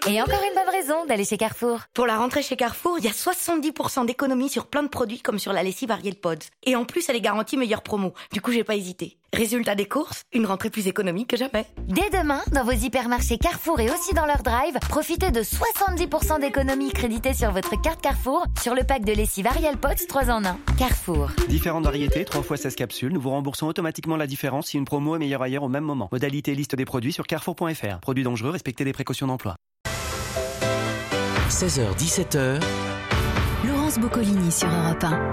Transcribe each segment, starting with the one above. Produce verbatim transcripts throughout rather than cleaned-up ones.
Et encore une bonne raison d'aller chez Carrefour. Pour la rentrée chez Carrefour, il y a soixante-dix pour cent d'économie sur plein de produits comme sur la lessive Ariel Pods. Et en plus, elle est garantie meilleure promo. Du coup, j'ai pas hésité. Résultat des courses, une rentrée plus économique que jamais. Dès demain, dans vos hypermarchés Carrefour et aussi dans leur drive, profitez de soixante-dix pour cent d'économie créditée sur votre carte Carrefour sur le pack de lessive Ariel Pods trois en un. Carrefour. Différentes variétés, trois fois seize capsules. Nous vous remboursons automatiquement la différence si une promo est meilleure ailleurs au même moment. Modalité et liste des produits sur carrefour point f r. Produits dangereux, respectez les précautions d'emploi. seize heures dix-sept heures. Laurence Boccolini sur Europe un.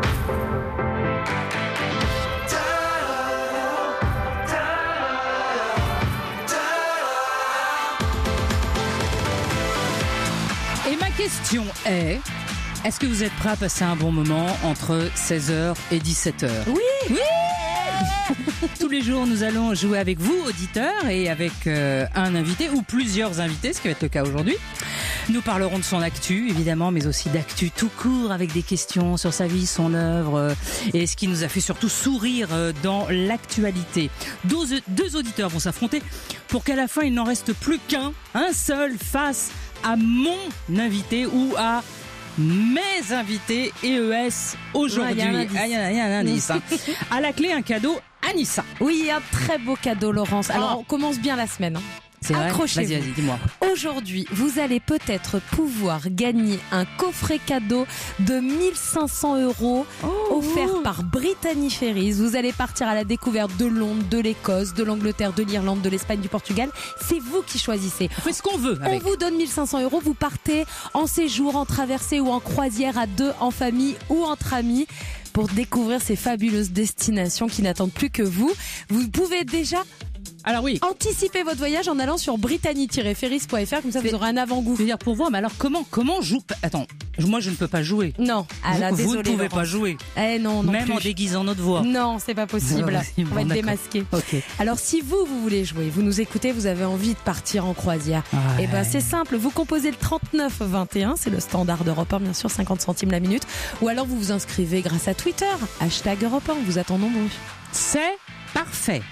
Et ma question est, est-ce que vous êtes prêts à passer un bon moment entre seize heures et dix-sept heures? Oui. Oui. Tous les jours, nous allons jouer avec vous, auditeurs, et avec euh, un invité ou plusieurs invités, ce qui va être le cas aujourd'hui. Nous parlerons de son actu, évidemment, mais aussi d'actu tout court, avec des questions sur sa vie, son œuvre, euh, et ce qui nous a fait surtout sourire euh, dans l'actualité. Deux, deux auditeurs vont s'affronter pour qu'à la fin, il n'en reste plus qu'un, un seul, face à mon invité ou à mes invités E E S aujourd'hui. Ouais, il y a un indice. Ah, y a, y a un indice hein. À la clé, un cadeau, Anissa. Oui, un très beau cadeau, Laurence. Alors, Oh. on commence bien la semaine. Hein. C'est vrai. Accrochez-vous. Vas-y, vas-y, dis-moi. Aujourd'hui, vous allez peut-être pouvoir gagner un coffret cadeau de mille cinq cents euros Oh. offert par Brittany Ferries. Vous allez partir à la découverte de Londres, de l'Écosse, de l'Angleterre, de l'Irlande, de l'Espagne, du Portugal. C'est vous qui choisissez. On fait ce qu'on veut avec. On vous donne mille cinq cents euros. Vous partez en séjour, en traversée ou en croisière à deux, en famille ou entre amis, pour découvrir ces fabuleuses destinations qui n'attendent plus que vous. Vous pouvez déjà Alors oui. anticipez votre voyage en allant sur brittany tiret ferries point f r, comme ça vous aurez un avant-goût. Je veux dire pour voir, mais alors comment comment joue Attends, moi je ne peux pas jouer. Non, ah là, vous, vous désolé, ne pouvez Laurence. pas jouer, Eh non, non même plus. en déguisant notre voix. Non, c'est pas possible. Vas-y, On bon, va être d'accord. démasqué. Ok. Alors si vous, vous voulez jouer, vous nous écoutez, vous avez envie de partir en croisière, Ouais. et ben c'est simple, vous composez le trente-neuf vingt et un, c'est le standard d'Europe un, bien sûr, cinquante centimes la minute, ou alors vous vous inscrivez grâce à Twitter, hashtag Europe un, on vous attend nombreux. C'est parfait.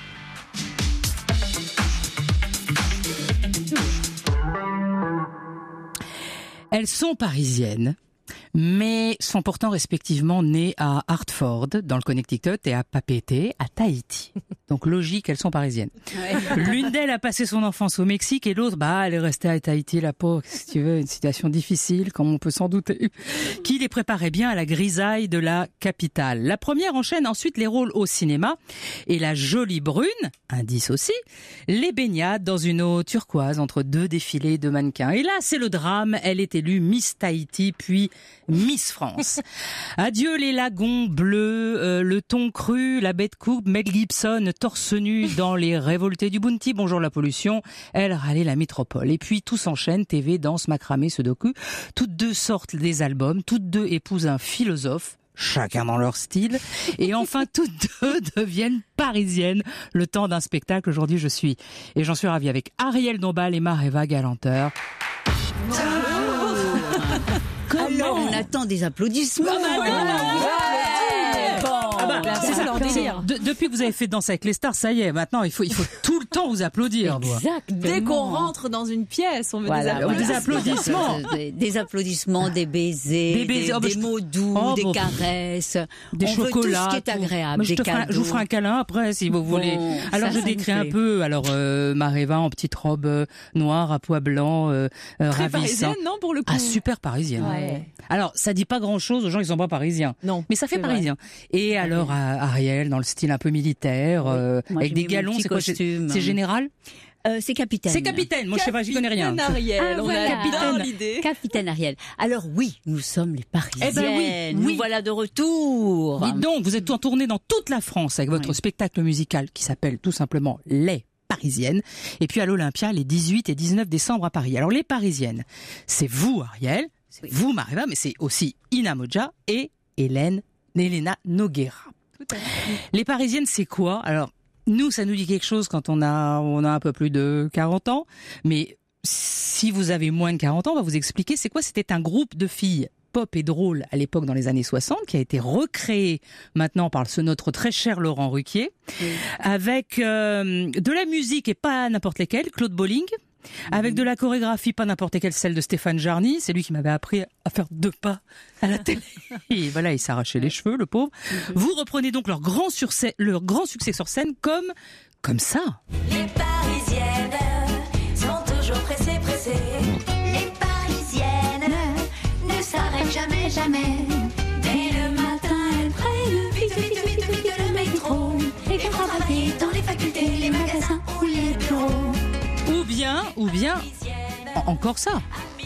Elles sont parisiennes, mais sont pourtant respectivement nées à Hartford, dans le Connecticut, et à Papeete, à Tahiti. Donc logique, elles sont parisiennes. L'une d'elles a passé son enfance au Mexique et l'autre, bah, elle est restée à Tahiti, la pauvre, si tu veux, une situation difficile, comme on peut s'en douter, qui les préparait bien à la grisaille de la capitale. La première enchaîne ensuite les rôles au cinéma, et la jolie brune, indice aussi, les baignade dans une eau turquoise entre deux défilés de mannequins. Et là, c'est le drame, elle est élue Miss Tahiti, puis Miss France. Adieu les lagons bleus, euh, le thon cru, la baie de coupe, Mel Gibson torse nu dans les révoltés du Bounty, bonjour la pollution, elle râlait la métropole. Et puis tout s'enchaîne, T V, danse, macramé, sudoku. Toutes deux sortent des albums, toutes deux épousent un philosophe, chacun dans leur style. Et enfin, toutes deux deviennent parisiennes le temps d'un spectacle. Aujourd'hui, je suis, et j'en suis ravie, avec Ariel Dombal et Maréva Galanteur. Alors, on attend des applaudissements. Ah bah, c'est ça, leur délire. de- depuis que vous avez fait Danse avec les stars, ça y est, maintenant il faut, il faut tout le temps vous applaudir. Moi. Dès qu'on rentre dans une pièce, on veut Voilà, des Des applaudissements. applaudissements. Des, des applaudissements, des baisers, Des baisers, des, oh, bah, des je- mots doux, oh, des bon. caresses, Des on chocolats. veut tout ce qui est tout. agréable, Moi, je, des te ferai un- cadeaux. je vous ferai un câlin après si vous Bon, voulez. Alors ça, je ça décris me un plaît. peu. Alors euh, Maréva en petite robe euh, noire à pois blanc, euh, euh, Très ravissant. parisienne, non, pour le coup. Ah, super parisienne. Ouais. Alors ça dit pas grand chose aux gens qui sont pas parisiens. Non. Mais ça fait c'est vrai. parisien. Et alors à Ariel dans le style un peu militaire, euh, Moi, avec j'ai des mis mon galons. petit C'est quoi c'est- costume. C'est général. Euh, c'est capitaine. C'est capitaine. Moi je sais pas, j'y connais rien. Capitaine Ariel, Ah, on voilà. a bien Capitaine. l'idée. Capitaine Ariel. Alors oui, nous sommes les Parisiennes. Eh ben oui, Nous oui. voilà de retour. Dites donc, vous êtes en tournée dans toute la France avec votre Oui. spectacle musical qui s'appelle tout simplement Les Parisiennes. Et puis à l'Olympia, les dix-huit et dix-neuf décembre à Paris. Alors les Parisiennes, c'est vous Ariel, c'est Oui. vous Maréva, mais c'est aussi Ina Modja et Hélène, Elena Noguera. Les Parisiennes, c'est quoi? Alors, nous, ça nous dit quelque chose quand on a, on a un peu plus de quarante ans. Mais si vous avez moins de quarante ans, on va vous expliquer c'est quoi. C'était un groupe de filles pop et drôle à l'époque dans les années soixante qui a été recréé maintenant par ce notre très cher Laurent Ruquier, avec euh, de la musique et pas n'importe lesquelles, Claude Bolling, avec de la chorégraphie, pas n'importe quelle, celle de Stéphane Jarny. C'est lui qui m'avait appris à faire deux pas à la télé. Et voilà, il s'arrachait les cheveux, le pauvre. Vous reprenez donc leur grand, succès, leur grand succès sur scène comme, comme ça. Les Parisiennes sont toujours pressées, pressées. Les Parisiennes ne s'arrêtent jamais, jamais. Dès le matin, elles prennent vite, vite, vite, vite le métro. Et vont travailler dans les facultés, les magasins ou les bureaux. Ou bien, ou bien, en- encore ça.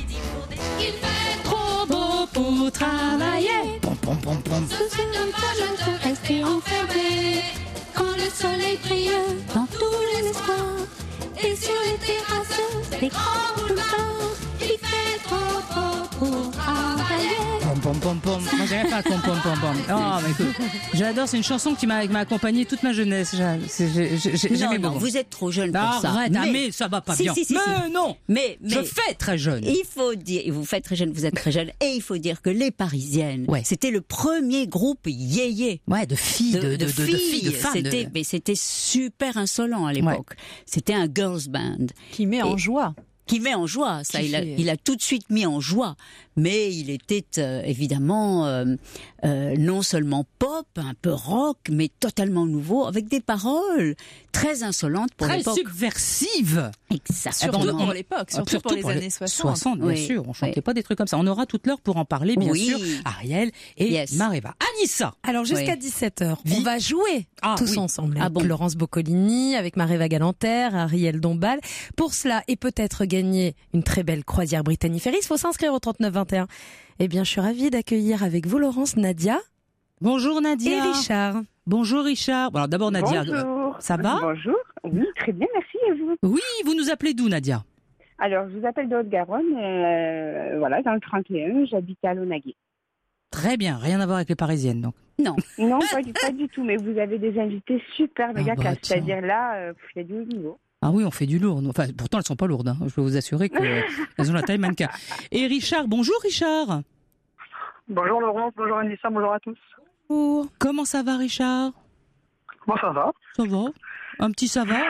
Il fait trop beau pour travailler. Pom, pom, pom, pom. Ce serait dommage de rester enfermé quand le soleil brille dans tous les espoirs. Et sur les terrasses, des grands boulevards. Il fait trop beau pour travailler. Pom, pom, pom, pom. Moi, j'ai rien fait à pom, pom, pom, pom. Oh, mais écoute, j'adore, c'est une chanson qui m'a, qui m'a accompagné toute ma jeunesse. J'ai- j'ai- j'ai- j'ai- Non, J'aimais non, beaucoup. vous êtes trop jeune pour Ah, ça. arrête, ah, mais ça va pas Si, bien. si, si, mais si. non, Mais, mais je fais très jeune. il faut dire, vous faites très jeune, vous êtes très jeune, et il faut dire que les Parisiennes, Ouais. c'était le premier groupe yéyé. Ouais, de filles, de, de, de, de filles, de femmes. de- C'était, mais c'était super insolent à l'époque. C'était un girls band Qui met en Et- joie. qui met en joie. Ça, Qui il a, fait- il a tout de suite mis en joie. Mais il était euh, évidemment euh, euh, non seulement pop, un peu rock, mais totalement nouveau, avec des paroles très insolentes pour Très l'époque. subversive. Exactement. Surtout pour l'époque, surtout, pour les années soixante. soixante, bien Oui, sûr. On chantait oui. pas des trucs comme ça. On aura toute l'heure pour en parler, bien Oui. sûr. Ariel et Yes. Maréva. Anissa. Alors jusqu'à Oui. dix-sept heures, Vie. on va jouer Ah, tous oui. ensemble Ah avec bon. Laurence Boccolini, avec Maréva Galanter, Ariel Dombal. Pour cela, et peut-être gagner une très belle croisière Brittany-Ferries, il faut s'inscrire au trente-neuf vingt et un. Eh bien, je suis ravie d'accueillir avec vous Laurence, Nadia Bonjour Nadia. et Richard. Bonjour Richard. Bon, alors d'abord Nadia. Bonjour. Ça va? Bonjour. Oui, très bien, merci. Et vous? Oui, vous nous appelez d'où Nadia? Alors, je vous appelle de Haute-Garonne, euh, voilà, dans le trente et un, j'habite à Launaguet. Très bien, rien à voir avec les Parisiennes donc. Non. Non, pas du, pas du tout, mais vous avez des invités super méga Ah bah, classe. tiens. C'est-à-dire là, euh, il y a du haut niveau. Ah oui, on fait du lourd. Enfin, pourtant elles sont pas lourdes. Hein. Je peux vous assurer qu'elles ont la taille mannequin. Et Richard, bonjour Richard. Bonjour Laurence, bonjour Anissa, bonjour à tous. Bonjour. Comment ça va Richard? Comment ça va? Ça va? Un petit ça va?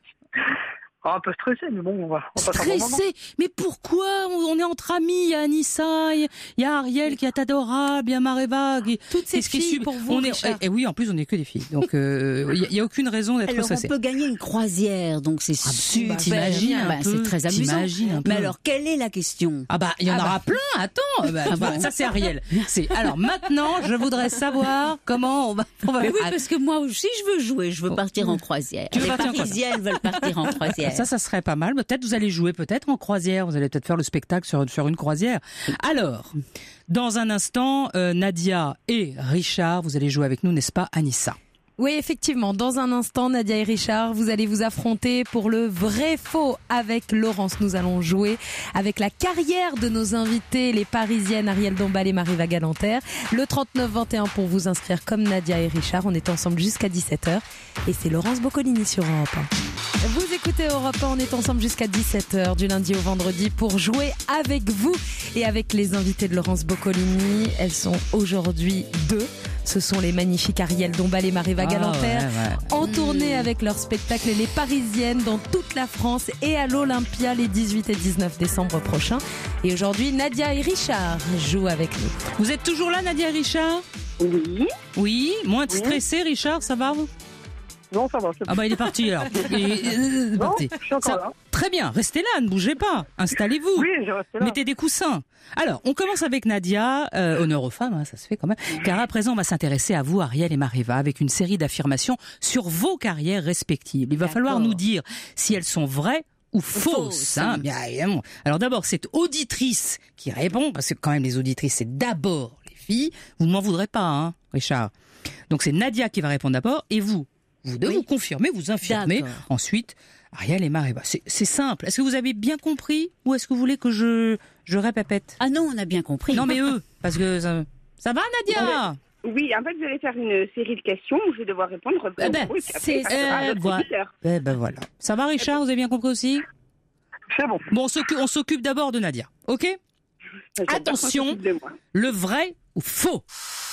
Ah, un peu stressé, mais bon, on va, on passe un bon moment. Stressé? Mais pourquoi? On est entre amis. Il y a Anissa, il y a Ariel qui est adorable, il y a Maréva. Qui... Toutes ces Qu'est-ce qui est filles sub- pour vous, on est... Richard. Et oui, en plus on n'est que des filles. Donc euh, il n'y a, a aucune raison d'être Alors, stressé. on peut gagner une croisière, donc c'est Ah, super. t'imagines un Bah, peu, c'est très amusant. t'imagines un peu. Mais alors, quelle est la question? Ah bah il y en Ah aura bah. plein. Attends, bah, Ah bah, bon. ça c'est Ariel. C'est alors maintenant je voudrais savoir comment on va. On va... Mais oui, Ah, parce que moi aussi, je veux jouer, je veux partir en croisière. Tu veux Les partir en Parisiennes veulent partir en croisière. Ça, ça serait pas mal. Peut-être vous allez jouer peut-être en croisière. Vous allez peut-être faire le spectacle sur, sur une croisière. Alors, dans un instant, euh, Nadia et Richard, vous allez jouer avec nous, n'est-ce pas, Anissa? Oui, effectivement. Dans un instant, Nadia et Richard, vous allez vous affronter pour le vrai faux avec Laurence. Nous allons jouer avec la carrière de nos invités, les Parisiennes Ariel Dombal et Maréva Galanter. Le trente-neuf vingt et un pour vous inscrire comme Nadia et Richard. On est ensemble jusqu'à dix-sept heures. Et c'est Laurence Boccolini sur Europe un. Vous écoutez Europe un, on est ensemble jusqu'à dix-sept heures du lundi au vendredi pour jouer avec vous et avec les invités de Laurence Boccolini. Elles sont aujourd'hui deux. Ce sont les magnifiques Ariel Dombal et Maréva Ah, Galanter ouais, ouais. en tournée avec leur spectacle Les Parisiennes dans toute la France et à l'Olympia les dix-huit et dix-neuf décembre prochains. Et aujourd'hui, Nadia et Richard jouent avec nous. Vous êtes toujours là, Nadia et Richard? Oui. Oui. Moins Oui. stressé, Richard, ça va? Non, ça va, c'est Ah bah il est parti alors. Il est, euh, Non, parti. je suis encore Ça- là. Très bien, restez là, ne bougez pas. Installez-vous. Oui, je reste là. Mettez des coussins. Alors, on commence avec Nadia, euh, honneur aux femmes, hein, ça se fait quand même. Car à présent, on va s'intéresser à vous, Ariel et Maréva, avec une série d'affirmations sur vos carrières respectives. Il va D'accord. falloir nous dire si elles sont vraies ou fausses. Fausses. Hein, bien évidemment. Alors d'abord, cette auditrice qui répond, parce que quand même les auditrices, c'est d'abord les filles. Vous ne m'en voudrez pas, hein, Richard. Donc c'est Nadia qui va répondre d'abord, et vous, vous devez Oui. vous confirmer, vous infirmer. D'accord. Ensuite, Ariel et Maréva. C'est, c'est simple. Est-ce que vous avez bien compris ou est-ce que vous voulez que je, je répète? Ah non, on a bien compris. Non mais eux, parce que ça, ça va Nadia? Oui, en fait, je vais faire une série de questions où je vais devoir répondre. Eh ben, Oui, puis après, c'est- ça sera à euh, notre voilà. auditeur. Eh ben voilà. Ça va Richard, vous avez bien compris aussi? C'est bon. Bon, on s'occupe, on s'occupe d'abord de Nadia, ok? J'adore Attention. qu'on s'occupe de moi. Le vrai ou faux?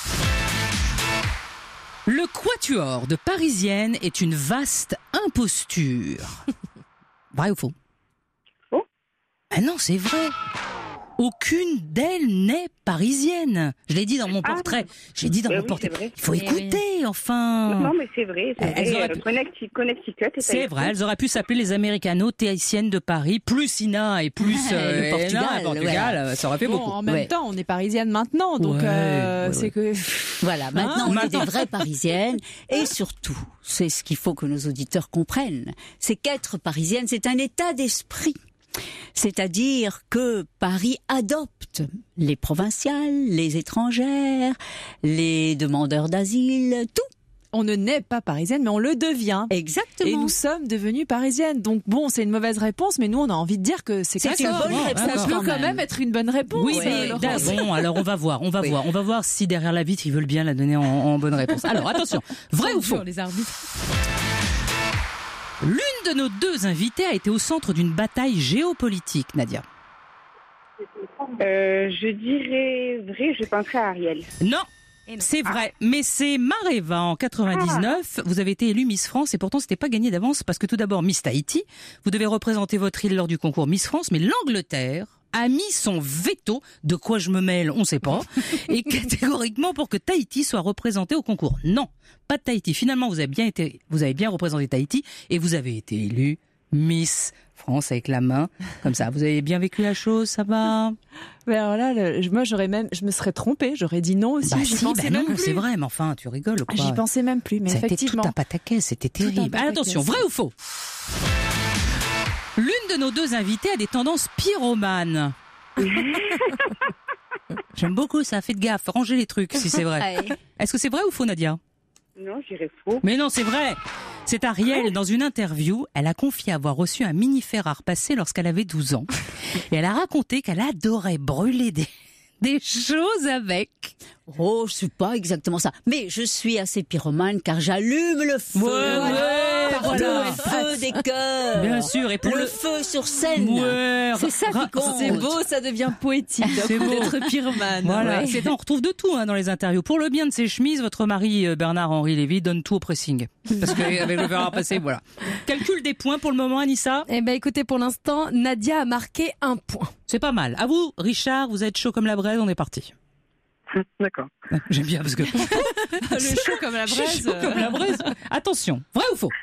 Le quatuor de Parisienne est une vaste imposture. Vrai ou faux? Ah non, c'est vrai. Aucune d'elles n'est parisienne. Je l'ai dit dans mon portrait. Ah, je l'ai dit dans mon oui, portrait. Il faut écouter, oui. enfin. Non, mais c'est vrai. C'est elles vrai. Pu... Connecticut, Connecticut c'est vrai. Elles auraient pu s'appeler les Américano-Tahitiennes de Paris, plus Ina et plus euh, le Portugal. Ena, Portugal ouais. Ça aurait fait bon, beaucoup. En même ouais. temps, on est parisienne maintenant, donc ouais, euh, ouais, c'est ouais. que. Voilà. Maintenant, hein on est des vraies parisiennes. Et surtout, c'est ce qu'il faut que nos auditeurs comprennent. C'est qu'être parisienne, c'est un état d'esprit. C'est-à-dire que Paris adopte les provinciales, les étrangères, les demandeurs d'asile, tout. On ne naît pas parisienne, mais on le devient. Exactement. Et nous sommes devenues parisiennes. Donc bon, c'est une mauvaise réponse, mais nous, on a envie de dire que c'est, c'est une bonne réponse. Ça peut quand même. même être une bonne réponse. Oui, mais bon, alors on va voir, on va oui. voir, on va voir si derrière la vitre ils veulent bien la donner en, en bonne réponse. Alors attention, vrai ou faux? Les arbitres. L'une de nos deux invitées a été au centre d'une bataille géopolitique, Nadia. Euh, je dirais vrai, je penserais à Ariel. Non, c'est vrai, ah. mais c'est Mareva en quatre-vingt-dix-neuf. Ah. Vous avez été élue Miss France et pourtant c'était pas gagné d'avance parce que tout d'abord Miss Tahiti, vous devez représenter votre île lors du concours Miss France, mais l'Angleterre a mis son veto, de quoi je me mêle, on sait pas, et catégoriquement pour que Tahiti soit représenté au concours. Non, pas de Tahiti. Finalement, vous avez bien été, vous avez bien représenté Tahiti et vous avez été élue Miss France avec la main, comme ça. Vous avez bien vécu la chose, ça va? Mais alors là, le, moi, j'aurais même, je me serais trompée, j'aurais dit non aussi. Bah j'y si, pensais bah même non, plus. C'est vrai, mais enfin, tu rigoles quoi. J'y pensais même plus, mais ça effectivement. C'était tout un pataquès, c'était terrible. Ah, attention, vrai ou faux? L'une de nos deux invitées a des tendances pyromanes. J'aime beaucoup ça, faites gaffe, rangez les trucs si c'est vrai. Est-ce que c'est vrai ou faux, Nadia? Non, je dirais faux. Mais non, c'est vrai. C'est Ariel, dans une interview, elle a confié avoir reçu un mini-fer à repasser lorsqu'elle avait douze ans. Et elle a raconté qu'elle adorait brûler des... des choses avec. Oh, c'est pas exactement ça. Mais je suis assez pyromane car j'allume le feu. Ouais, ouais, voilà. Le feu des cœurs. Bien sûr. Et pour le, le feu sur scène. Ouais. C'est ça qui compte. C'est beau, ça devient poétique. C'est beau d'être pyromane. Voilà. Ouais. C'est, on retrouve de tout hein, dans les interviews. Pour le bien de ses chemises, votre mari Bernard-Henri Lévy donne tout au pressing. Parce qu'avec le fer à repasser, voilà. Calcul des points pour le moment, Anissa. Eh ben, écoutez, pour l'instant, Nadia a marqué un point. C'est pas mal. À vous, Richard, vous êtes chaud comme la braise, on est parti. D'accord. J'aime bien parce que le chaud comme la braise. Chaud comme la braise. Attention, vrai ou faux?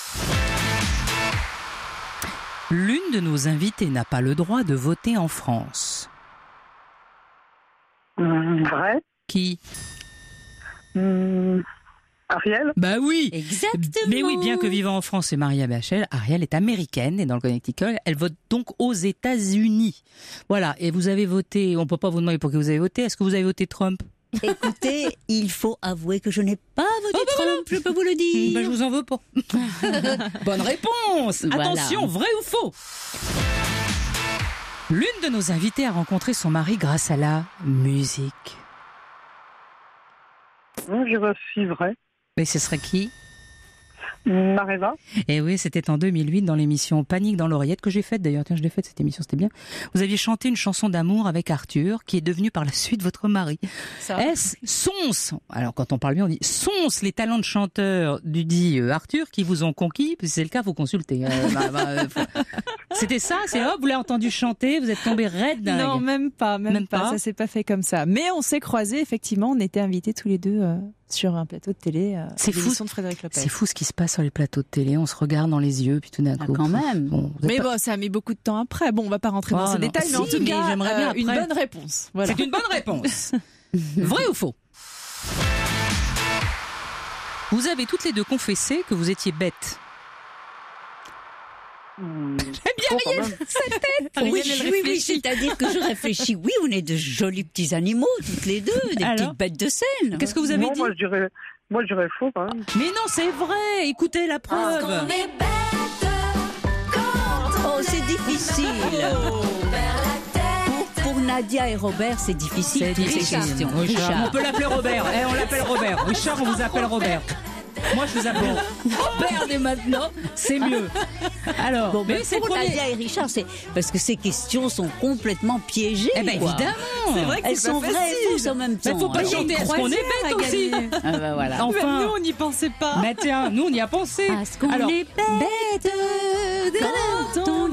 L'une de nos invitées n'a pas le droit de voter en France. Mmh, vrai. Qui? Mmh, Ariel. Bah oui. Exactement. Mais oui, bien que vivant en France et mariée à B H L, Ariel est américaine et dans le Connecticut, elle vote donc aux États-Unis. Voilà. Et vous avez voté, on peut pas vous demander pour qui vous avez voté. Est-ce que vous avez voté Trump? Écoutez, il faut avouer que je n'ai pas voté oh, bah Trump, voilà. Je peux vous le dire. Bah, je vous en veux pas. Bonne réponse. Voilà. Attention, vrai ou faux? L'une de nos invitées a rencontré son mari grâce à la musique. Non, je suis vrai. Mais ce serait qui? Mareva. Et oui, c'était en deux mille huit dans l'émission Panique dans l'oreillette que j'ai faite d'ailleurs. Tiens, je l'ai faite cette émission, c'était bien. Vous aviez chanté une chanson d'amour avec Arthur, qui est devenu par la suite votre mari. Ça. Est-ce Sons, alors quand on parle bien, on dit Sons les talents de chanteur du dit euh, Arthur qui vous ont conquis. Si c'est le cas, faut consulter. Euh, bah, bah, euh, faut... C'était ça, c'est hop, vous l'avez entendu chanter, vous êtes tombé raide dingue. Non, même pas, même, même pas. pas. Ça s'est pas fait comme ça. Mais on s'est croisés, effectivement, on était invités tous les deux. Euh... sur un plateau de télé, euh, c'est fou, de Frédéric Lopez. C'est fou ce qui se passe sur les plateaux de télé. On se regarde dans les yeux, puis tout d'un coup. Ah, quand même. Bon, mais pas... bon, ça a mis beaucoup de temps après. Bon, on va pas rentrer oh, dans ces détails, mais si, en tout mais cas, j'aimerais bien euh, une bonne réponse. Voilà. C'est une bonne réponse. Vrai ou faux? Vous avez toutes les deux confessé que vous étiez bêtes. Mmh. J'aime bien Ariel, cette tête. Oui, oui, oui, c'est-à-dire que je réfléchis. Oui, on est de jolis petits animaux, toutes les deux, des Alors, petites bêtes de scène. Qu'est-ce que vous avez non, dit? Moi, je dirais, moi, je dirais faux, quand même. Mais non, c'est vrai. Écoutez la preuve. Parce qu'on est bête quand oh, c'est difficile. Oh, pour, pour Nadia et Robert, c'est difficile. C'est difficile. Richard. Richard. On peut l'appeler Robert. Eh, on l'appelle Robert. Richard, on vous appelle Robert. Moi, je vous appelle Robert dès maintenant, c'est mieux. Alors, bon, mais, mais c'est pour premier... Nadia et Richard, c'est parce que ces questions sont complètement piégées. Eh ben quoi. Évidemment, c'est vrai que elles c'est sont pas vraies et fausses en même temps. Mais faut pas chanter. Est-ce qu'on est bête aussi? Ah ben voilà. Enfin, même nous, on n'y pensait pas. Mais tiens, nous, on y a pensé. Est-ce qu'on Alors, est bête quand on est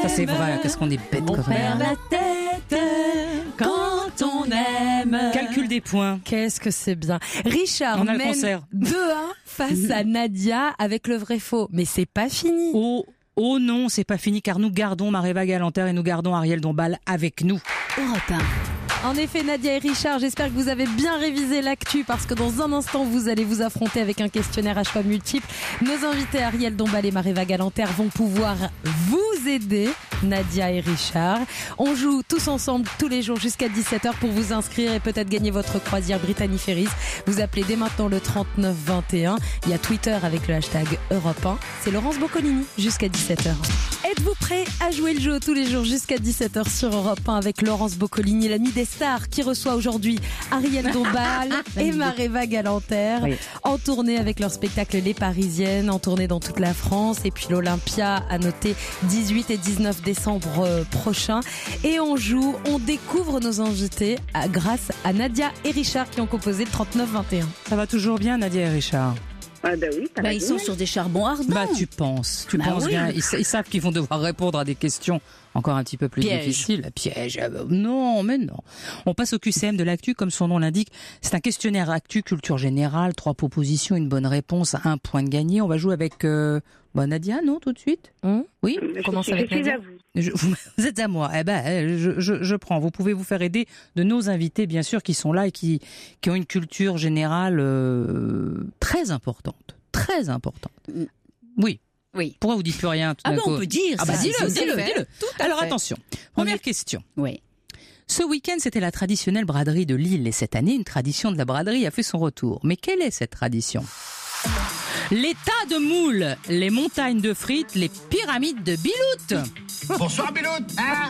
Ça c'est vrai, qu'est-ce qu'on est bête On quand perd même. la tête quand on aime. Calcul des points. Qu'est-ce que c'est bien. Richard On a le mène concert. deux un face à Nadia avec le vrai faux. Mais c'est pas fini. Oh, oh non, c'est pas fini car nous gardons Maréva Galanter et nous gardons Ariel Dombal avec nous. Europe un. En effet, Nadia et Richard, j'espère que vous avez bien révisé l'actu parce que dans un instant, vous allez vous affronter avec un questionnaire à choix multiples. Nos invités Ariel Dombal et Maréva Galanter vont pouvoir vous aider, Nadia et Richard. On joue tous ensemble tous les jours jusqu'à dix-sept heures pour vous inscrire et peut-être gagner votre croisière Brittany Ferries. Vous appelez dès maintenant le trente-neuf vingt et un. Il y a Twitter avec le hashtag Europe un. C'est Laurence Boccolini jusqu'à dix-sept heures. Êtes-vous prêts à jouer le jeu tous les jours jusqu'à dix-sept heures sur Europe un avec Laurence Boccolini, l'amie des stars qui reçoit aujourd'hui Ariel Dombal et Maréva Galanter Oui. en tournée avec leur spectacle Les Parisiennes, en tournée dans toute la France et puis l'Olympia à noter dix-huit et dix-neuf décembre prochain. Et on joue, on découvre nos invités à- grâce à Nadia et Richard qui ont composé le trente-neuf vingt et un. Ça va toujours bien Nadia et Richard? Ah bah oui, ça Bah, va ils bien. sont sur des charbons ardents. Bah tu penses, tu Bah penses oui. bien. Ils, sa- ils savent qu'ils vont devoir répondre à des questions encore un petit peu plus Piège. difficiles. Piège. Ah bah, non, mais non. On passe au Q C M de l'actu, comme son nom l'indique. C'est un questionnaire actu, culture générale, trois propositions, une bonne réponse, un point de gagné. On va jouer avec euh, bah, Nadia, non, tout de suite. Hum Oui. Je commence suis- avec je suis Nadia. à vous. Je- vous, vous êtes à moi. Eh ben, eh, je, je, je prends. Vous pouvez vous faire aider de nos invités, bien sûr, qui sont là et qui, qui ont une culture générale euh, très importante. Très importante. Oui. Oui. Pourquoi vous dites plus rien tout Ah d'un bah coup on peut dire Ah bah ça. dis-le, C'est- dis-le, c'est fait. dis-le. Alors attention. Première question. Oui. Ce week-end, c'était la traditionnelle braderie de Lille et cette année, une tradition de la braderie a fait son retour. Mais quelle est cette tradition? Les tas de moules, les montagnes de frites, les pyramides de Bilout. Bonsoir Bilout. Hein?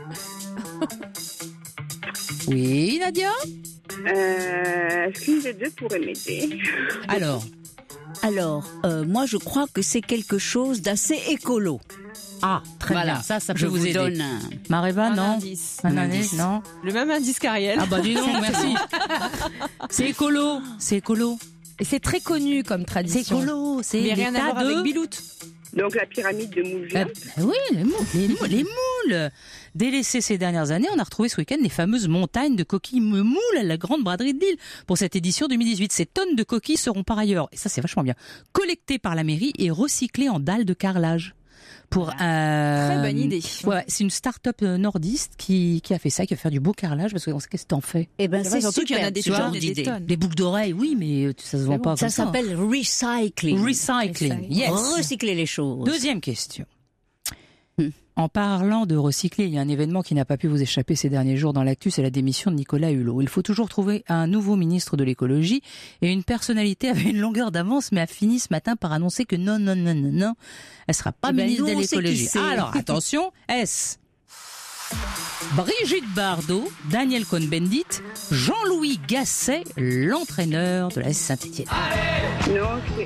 Oui, Nadia? Euh, Est-ce qu'une des deux pourrait m'aider? Alors, Alors, euh, moi je crois que c'est quelque chose d'assez écolo. ah, très Voilà. bien, ça, ça peut Je vous, vous aider. donne un... Maréva, Un non? indice. Un Un indice, indice. non? Le même indice qu'Ariel. Ah bah dis donc, merci. C'est écolo, c'est écolo. Et c'est très connu comme C'est tradition. écolo, c'est Mais les rien à tas voir de... avec Bilout. Donc la pyramide de Mougin. Eh, oui, les moules, les moules, les moules. Délaissées ces dernières années, on a retrouvé ce week-end les fameuses montagnes de coquilles moules à la grande braderie de Lille. Pour cette édition deux mille dix-huit, ces tonnes de coquilles seront par ailleurs, et ça c'est vachement bien, collectées par la mairie et recyclées en dalles de carrelage. Pour un... Très bonne idée. Ouais, c'est une start-up euh, nordiste qui, qui a fait ça, qui va faire du beau carrelage, parce que qu'est-ce que t'en fais? Eh ben C'est vrai, c'est surtout qu'il y en a super des ce genre tonnes et des d'idée. tonnes. Les boucles d'oreilles, oui, mais euh, ça se vend pas Ça comme ça. s'appelle recycling. Recycling, yes. Recycler les choses. Deuxième question. Hmm. En parlant de recycler, il y a un événement qui n'a pas pu vous échapper ces derniers jours dans l'actu, c'est la démission de Nicolas Hulot. Il faut toujours trouver un nouveau ministre de l'écologie et une personnalité avait une longueur d'avance mais a fini ce matin par annoncer que non, non, non, non, non, elle sera pas Eh ben, ministre nous, de on sait qui l'écologie. c'est. Alors attention, est-ce Brigitte Bardot, Daniel Cohn-Bendit, Jean-Louis Gasset, l'entraîneur de la Saint-Étienne. Non, c'est...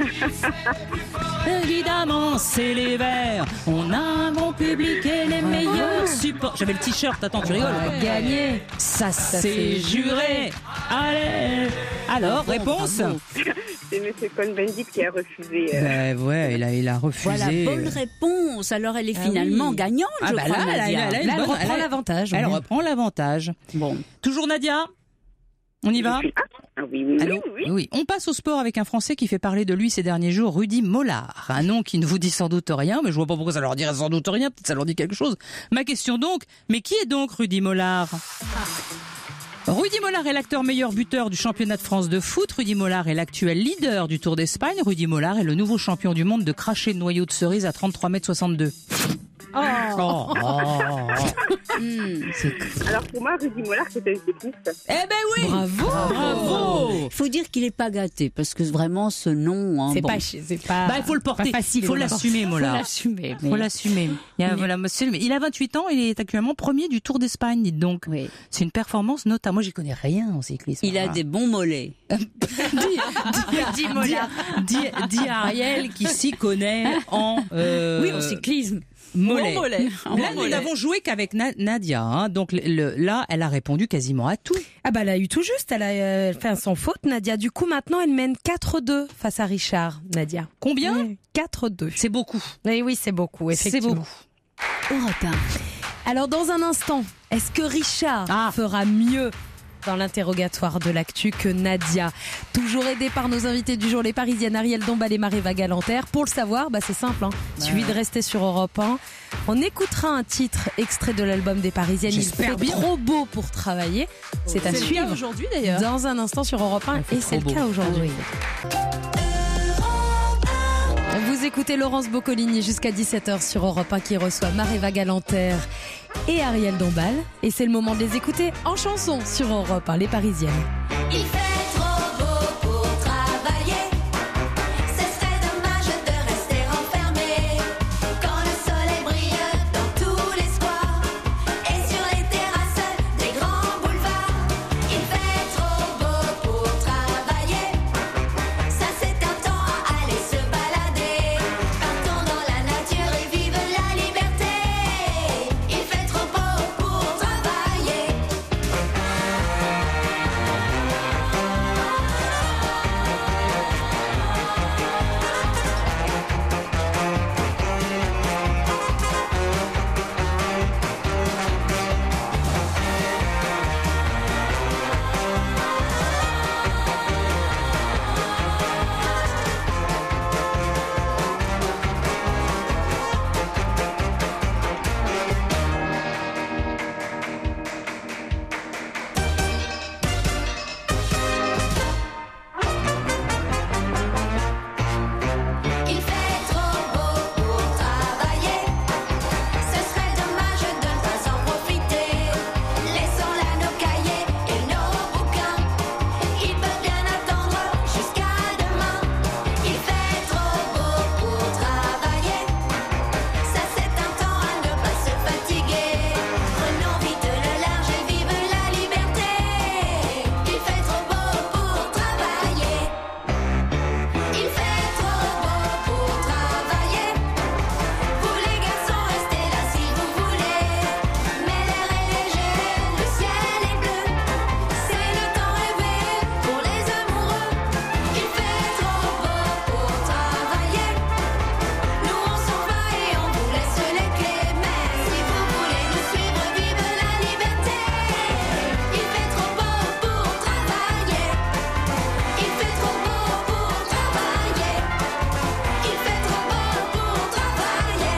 Évidemment, c'est les Verts. On a bon publié les meilleurs supports. J'avais le t-shirt, attends, tu rigoles. On va gagner. Ça, Ça c'est c'est juré. Allez. Alors, Bon, réponse bravo. c'est Monsieur Cohn-Bendit qui a refusé. euh, Ben ouais, il a, il a refusé. Voilà, bonne réponse. Alors elle est Ah finalement oui. gagnante, Ah je bah crois, là, elle a- Nadia. elle a une Là, elle bonne- reprend elle a- l'avantage. Elle oui. reprend l'avantage. Bon. Toujours Nadia? On y va? Ah oui, oui, Allô oui, oui. Oui. On passe au sport avec un Français qui fait parler de lui ces derniers jours, Rudy Mollard. Un nom qui ne vous dit sans doute rien, mais je vois pas pourquoi ça leur dirait sans doute rien. Peut-être ça leur dit quelque chose. Ma question donc, mais qui est donc Rudy Mollard? Rudy Mollard est l'acteur meilleur buteur du championnat de France de foot. Rudy Mollard est l'actuel leader du Tour d'Espagne. Rudy Mollard est le nouveau champion du monde de cracher de noyaux de cerise à trente-trois mètres soixante-deux. Oh. Oh, oh, oh. Hmm. Alors pour moi, Rudy Mollard, c'était un cycliste. Eh ben oui. Bravo. Bravo. Il faut dire qu'il est pas gâté parce que vraiment ce nom. Hein, C'est bon. pas, c'est pas. Bah, il faut le porter. pas facile. Il faut Mollard. l'assumer, Faut Mollard. l'assumer. Il faut l'assumer. Il, y a, voilà, monsieur, il a vingt-huit ans, il est actuellement premier du Tour d'Espagne, dites donc. Oui. C'est une performance notable. Moi, j'y connais rien en cyclisme. Il a Voilà. des bons mollets. Dis, dis, dis, dis Ariel qui s'y connaît en euh, Oui, au cyclisme. mollet. En mollet. En Là, nous mollet. n'avons joué qu'avec Na- Nadia. Hein. Donc le- le- là, elle a répondu quasiment à tout. Ah bah elle a eu tout juste, elle a euh, fait un sans faute Nadia. Du coup maintenant elle mène quatre deux face à Richard, Nadia. Combien? Oui, quatre deux. C'est beaucoup. Oui oui c'est beaucoup C'est effectivement. beaucoup. Europe un. Alors dans un instant, est-ce que Richard ah. fera mieux dans l'interrogatoire de l'actu que Nadia? Toujours aidée par nos invités du jour, les Parisiennes Ariel Dombal et Maréva Galanter. Pour le savoir, bah c'est simple, hein. Il suffit de rester sur Europe un. On écoutera un titre extrait de l'album des Parisiennes. J'espère Il fait bien. trop beau pour travailler. C'est à C'est suivre le cas aujourd'hui d'ailleurs. dans un instant sur Europe un et c'est beau. le cas aujourd'hui. Vous écoutez Laurence Boccolini jusqu'à dix-sept heures sur Europe un qui reçoit Maréva Galanter et Ariel Dombal. Et c'est le moment de les écouter en chanson sur Europe un, les Parisiennes. Il fait trop beau pour travailler. Ce serait dommage de rester enfermé. Quand le soleil brille dans tous les squares et sur les terrasses des grands boulevards. Il fait trop beau pour travailler. Ça c'est un temps à aller se balader. Partons dans la nature et vive la liberté. Il fait trop beau pour travailler. Il fait trop beau pour travailler. Ce serait dommage de ne pas en profiter. Laissons là nos cahiers et nos bouquins. Ils peuvent bien attendre jusqu'à demain. Il fait trop beau pour travailler. Ça c'est un temps à ne pas se fatiguer. Prenons vite le large et vive la liberté. Il fait trop beau pour travailler. Il fait trop beau pour travailler. Vous les garçons, restez là si vous voulez. Mais l'air est léger, le ciel est bleu. C'est le temps rêvé pour les amoureux. Il fait trop beau pour travailler. Nous on s'en va et on vous laisse les clés. Mais si vous voulez nous suivre, vive la liberté. Il fait trop beau pour travailler. Il fait trop beau pour travailler. Il fait trop beau pour travailler.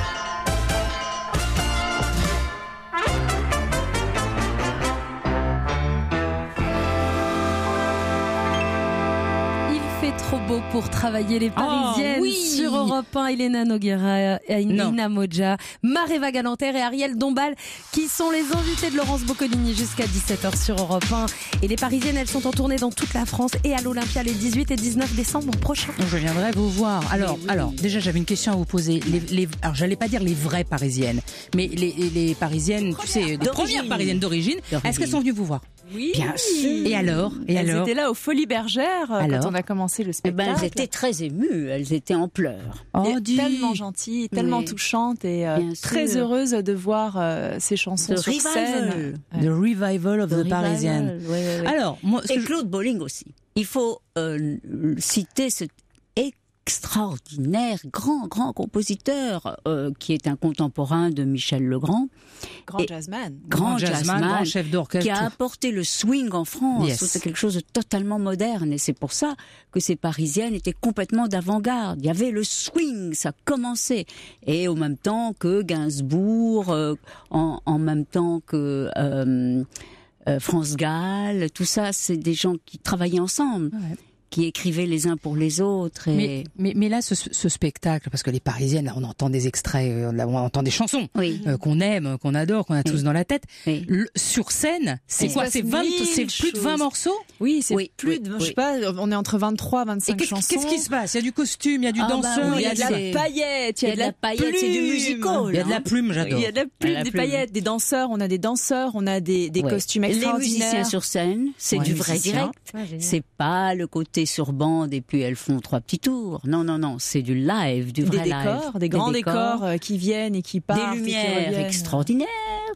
Il fait trop beau pour travailler, les Parisiennes oui. sur Europe un. Elena Noguera, Nina Moja, Maréva Galanter et Ariel Dombal qui sont les invités de Laurence Boccolini jusqu'à dix-sept heures sur Europe un. Et les Parisiennes, elles sont en tournée dans toute la France et à l'Olympia les dix-huit et dix-neuf décembre prochains. Je viendrai vous voir. Alors, alors déjà, j'avais une question à vous poser. Les, les, alors, j'allais pas dire les vraies Parisiennes, mais les, les, les Parisiennes, tu sais, les premières Parisiennes d'origine. Est-ce qu'elles sont venues vous voir? Oui. Bien sûr. Et alors? Et Elles alors? étaient là aux Folies Bergères euh, Alors quand on a commencé le Eh spectacle. ben, elles étaient très émues, elles étaient en pleurs. Oh, Et dis. tellement gentilles, tellement Oui. touchantes et euh, Bien très sûr. heureuses de voir euh, ces chansons The sur scène. revival. The revival of the, The Parisienne. revival, ouais, ouais, ouais. Alors, moi, ce Et que je- Claude Bolling aussi. Il faut euh, citer cet extraordinaire grand, grand compositeur euh, qui est un contemporain de Michel Legrand. Grand Et- jazzman. Grand, jazzman, grand chef d'orchestre. qui a apporté le swing en France. Yes. C'est quelque chose de totalement moderne et c'est pour ça que ces Parisiennes étaient complètement d'avant-garde. Il y avait le swing, ça commençait. Et au même temps que Gainsbourg, euh, en, en même temps que euh, euh, France Gall, tout ça, c'est des gens qui travaillaient ensemble. Ouais. Qui écrivaient les uns pour les autres. Et... Mais, mais, mais là, ce, ce spectacle, parce que les Parisiennes, là, on entend des extraits, euh, on entend des chansons Oui. euh, qu'on aime, qu'on adore, qu'on a tous Oui. dans la tête. Oui. Le- sur scène, c'est Oui. quoi? Il se C'est passe vingt, mille c'est plus de vingt choses. morceaux? Oui, c'est Oui, plus oui, de, je oui. sais pas, on est entre vingt-trois, Et vingt-cinq qu'est-ce, chansons. qu'est-ce qui se passe? Il y a du costume, il y a du Ah bah danseur, oui, Il y a de la c'est- paillette, il y a de la paillette, c'est du plume. musical. il y a de la plume, j'adore. Il y a de la plume, La des plume. paillettes, des danseurs, on a des danseurs, on a des, des Ouais. costumes Les extraordinaires. musiciens sur scène, c'est Ouais, du les vrai musiciens. direct. Ouais, génial. C'est pas le côté sur bande et puis elles font trois petits tours. Non, non, non, c'est du live, du des vrai décors, live. des grands décors, euh, qui viennent et qui partent. des et qui lumières reviennent. extraordinaires.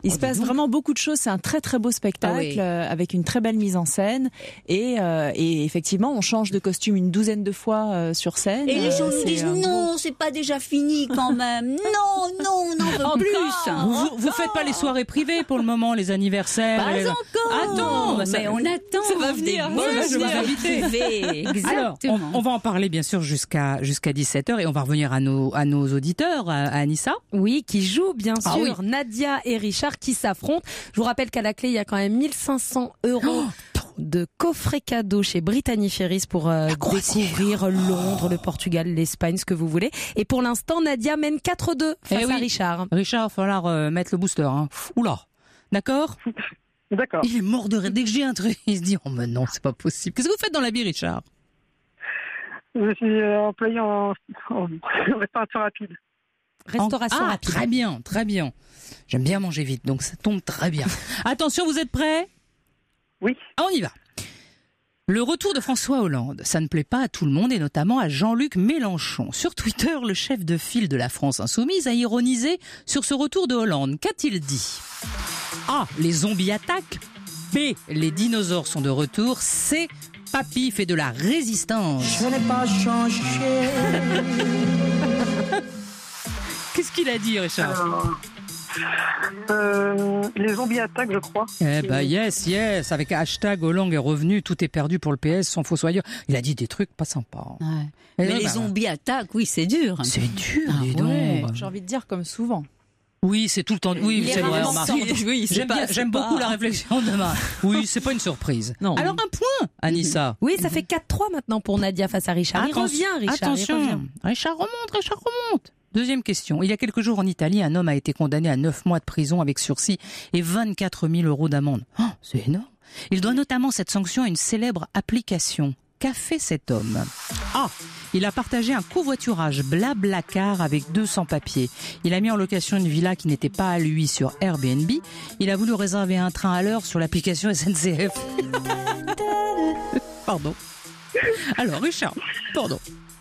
Il se passe vraiment beaucoup de choses. C'est un très très beau spectacle Ah oui. euh, avec une très belle mise en scène et, euh, et effectivement on change de costume une douzaine de fois euh, sur scène. Et les gens Euh, nous c'est disent un beau- non, c'est pas déjà fini quand même. Non, non, on en veut En plus. Vous, vous, vous faites pas les soirées privées pour le moment, les anniversaires. Pas les- encore. Attends, bah ça- mais on attend. Ça va venir, des ça va beaux venir. soirées inviter. privées. Alors, on, Exactement. on va en parler bien sûr jusqu'à jusqu'à dix-sept heures et on va revenir à nos à nos auditeurs, à, à Anissa. Oui, qui jouent bien Ah sûr oui. Nadia et Richard qui s'affrontent. Je vous rappelle qu'à la clé, il y a quand même mille cinq cents euros de coffret cadeau chez Brittany Ferries pour euh, découvrir Londres, le Portugal, l'Espagne, ce que vous voulez. Et pour l'instant, Nadia mène quatre deux face Eh oui. à Richard. Richard, il va falloir euh, mettre le booster. Hein. Oula, d'accord. D'accord. Il est mort de rire. Dès que j'ai un truc, il se dit oh mais non, c'est pas possible. Qu'est-ce que vous faites dans la vie, Richard? Je suis euh, employé en, en restauration rapide. Restauration ah, rapide. Très bien, très bien. J'aime bien manger vite, donc ça tombe très bien. Attention, vous êtes prêts? Oui. On y va. Le retour de François Hollande, ça ne plaît pas à tout le monde et notamment à Jean-Luc Mélenchon. Sur Twitter, le chef de file de la France Insoumise a ironisé sur ce retour de Hollande. Qu'a-t-il dit? A. Les zombies attaquent. B. Les dinosaures sont de retour. C. Papy fait de la résistance. Je n'ai pas changé. Qu'est-ce qu'il a dit, Richard? Alors, euh, les zombies attaquent, je crois. Eh ben yes, yes, avec hashtag Hollande est revenu, tout est perdu pour le P S, son fossoyeur. Il a dit des trucs pas sympas. Ouais. Et Mais ouais, les bah, zombies attaquent, oui, c'est dur. C'est dur, Ah dis ouais. donc. J'ai envie de dire comme souvent. Oui, c'est tout le temps. Oui, Il est c'est vrai. rarement remarque. sorti. Oui, c'est J'aime pas- bien- c'est j'aime pas- beaucoup la réflexion de Marc. Oui, c'est pas une surprise. Non. Alors un point, Anissa. Oui, ça fait quatre trois maintenant pour Nadia face à Richard. Il Attention- revient, Richard. il Attention, revient. Richard remonte, Richard remonte. Deuxième question. Il y a quelques jours en Italie, un homme a été condamné à neuf mois de prison avec sursis et vingt-quatre mille euros d'amende. Oh, c'est énorme. Il doit notamment cette sanction à une célèbre application. Qu'a fait cet homme? A. Il a partagé un covoiturage Blablacar avec deux sans-papiers. Il a mis en location une villa qui n'était pas à lui sur Airbnb. Il a voulu réserver un train à l'heure sur l'application S N C F. Pardon. Alors, Richard, pardon.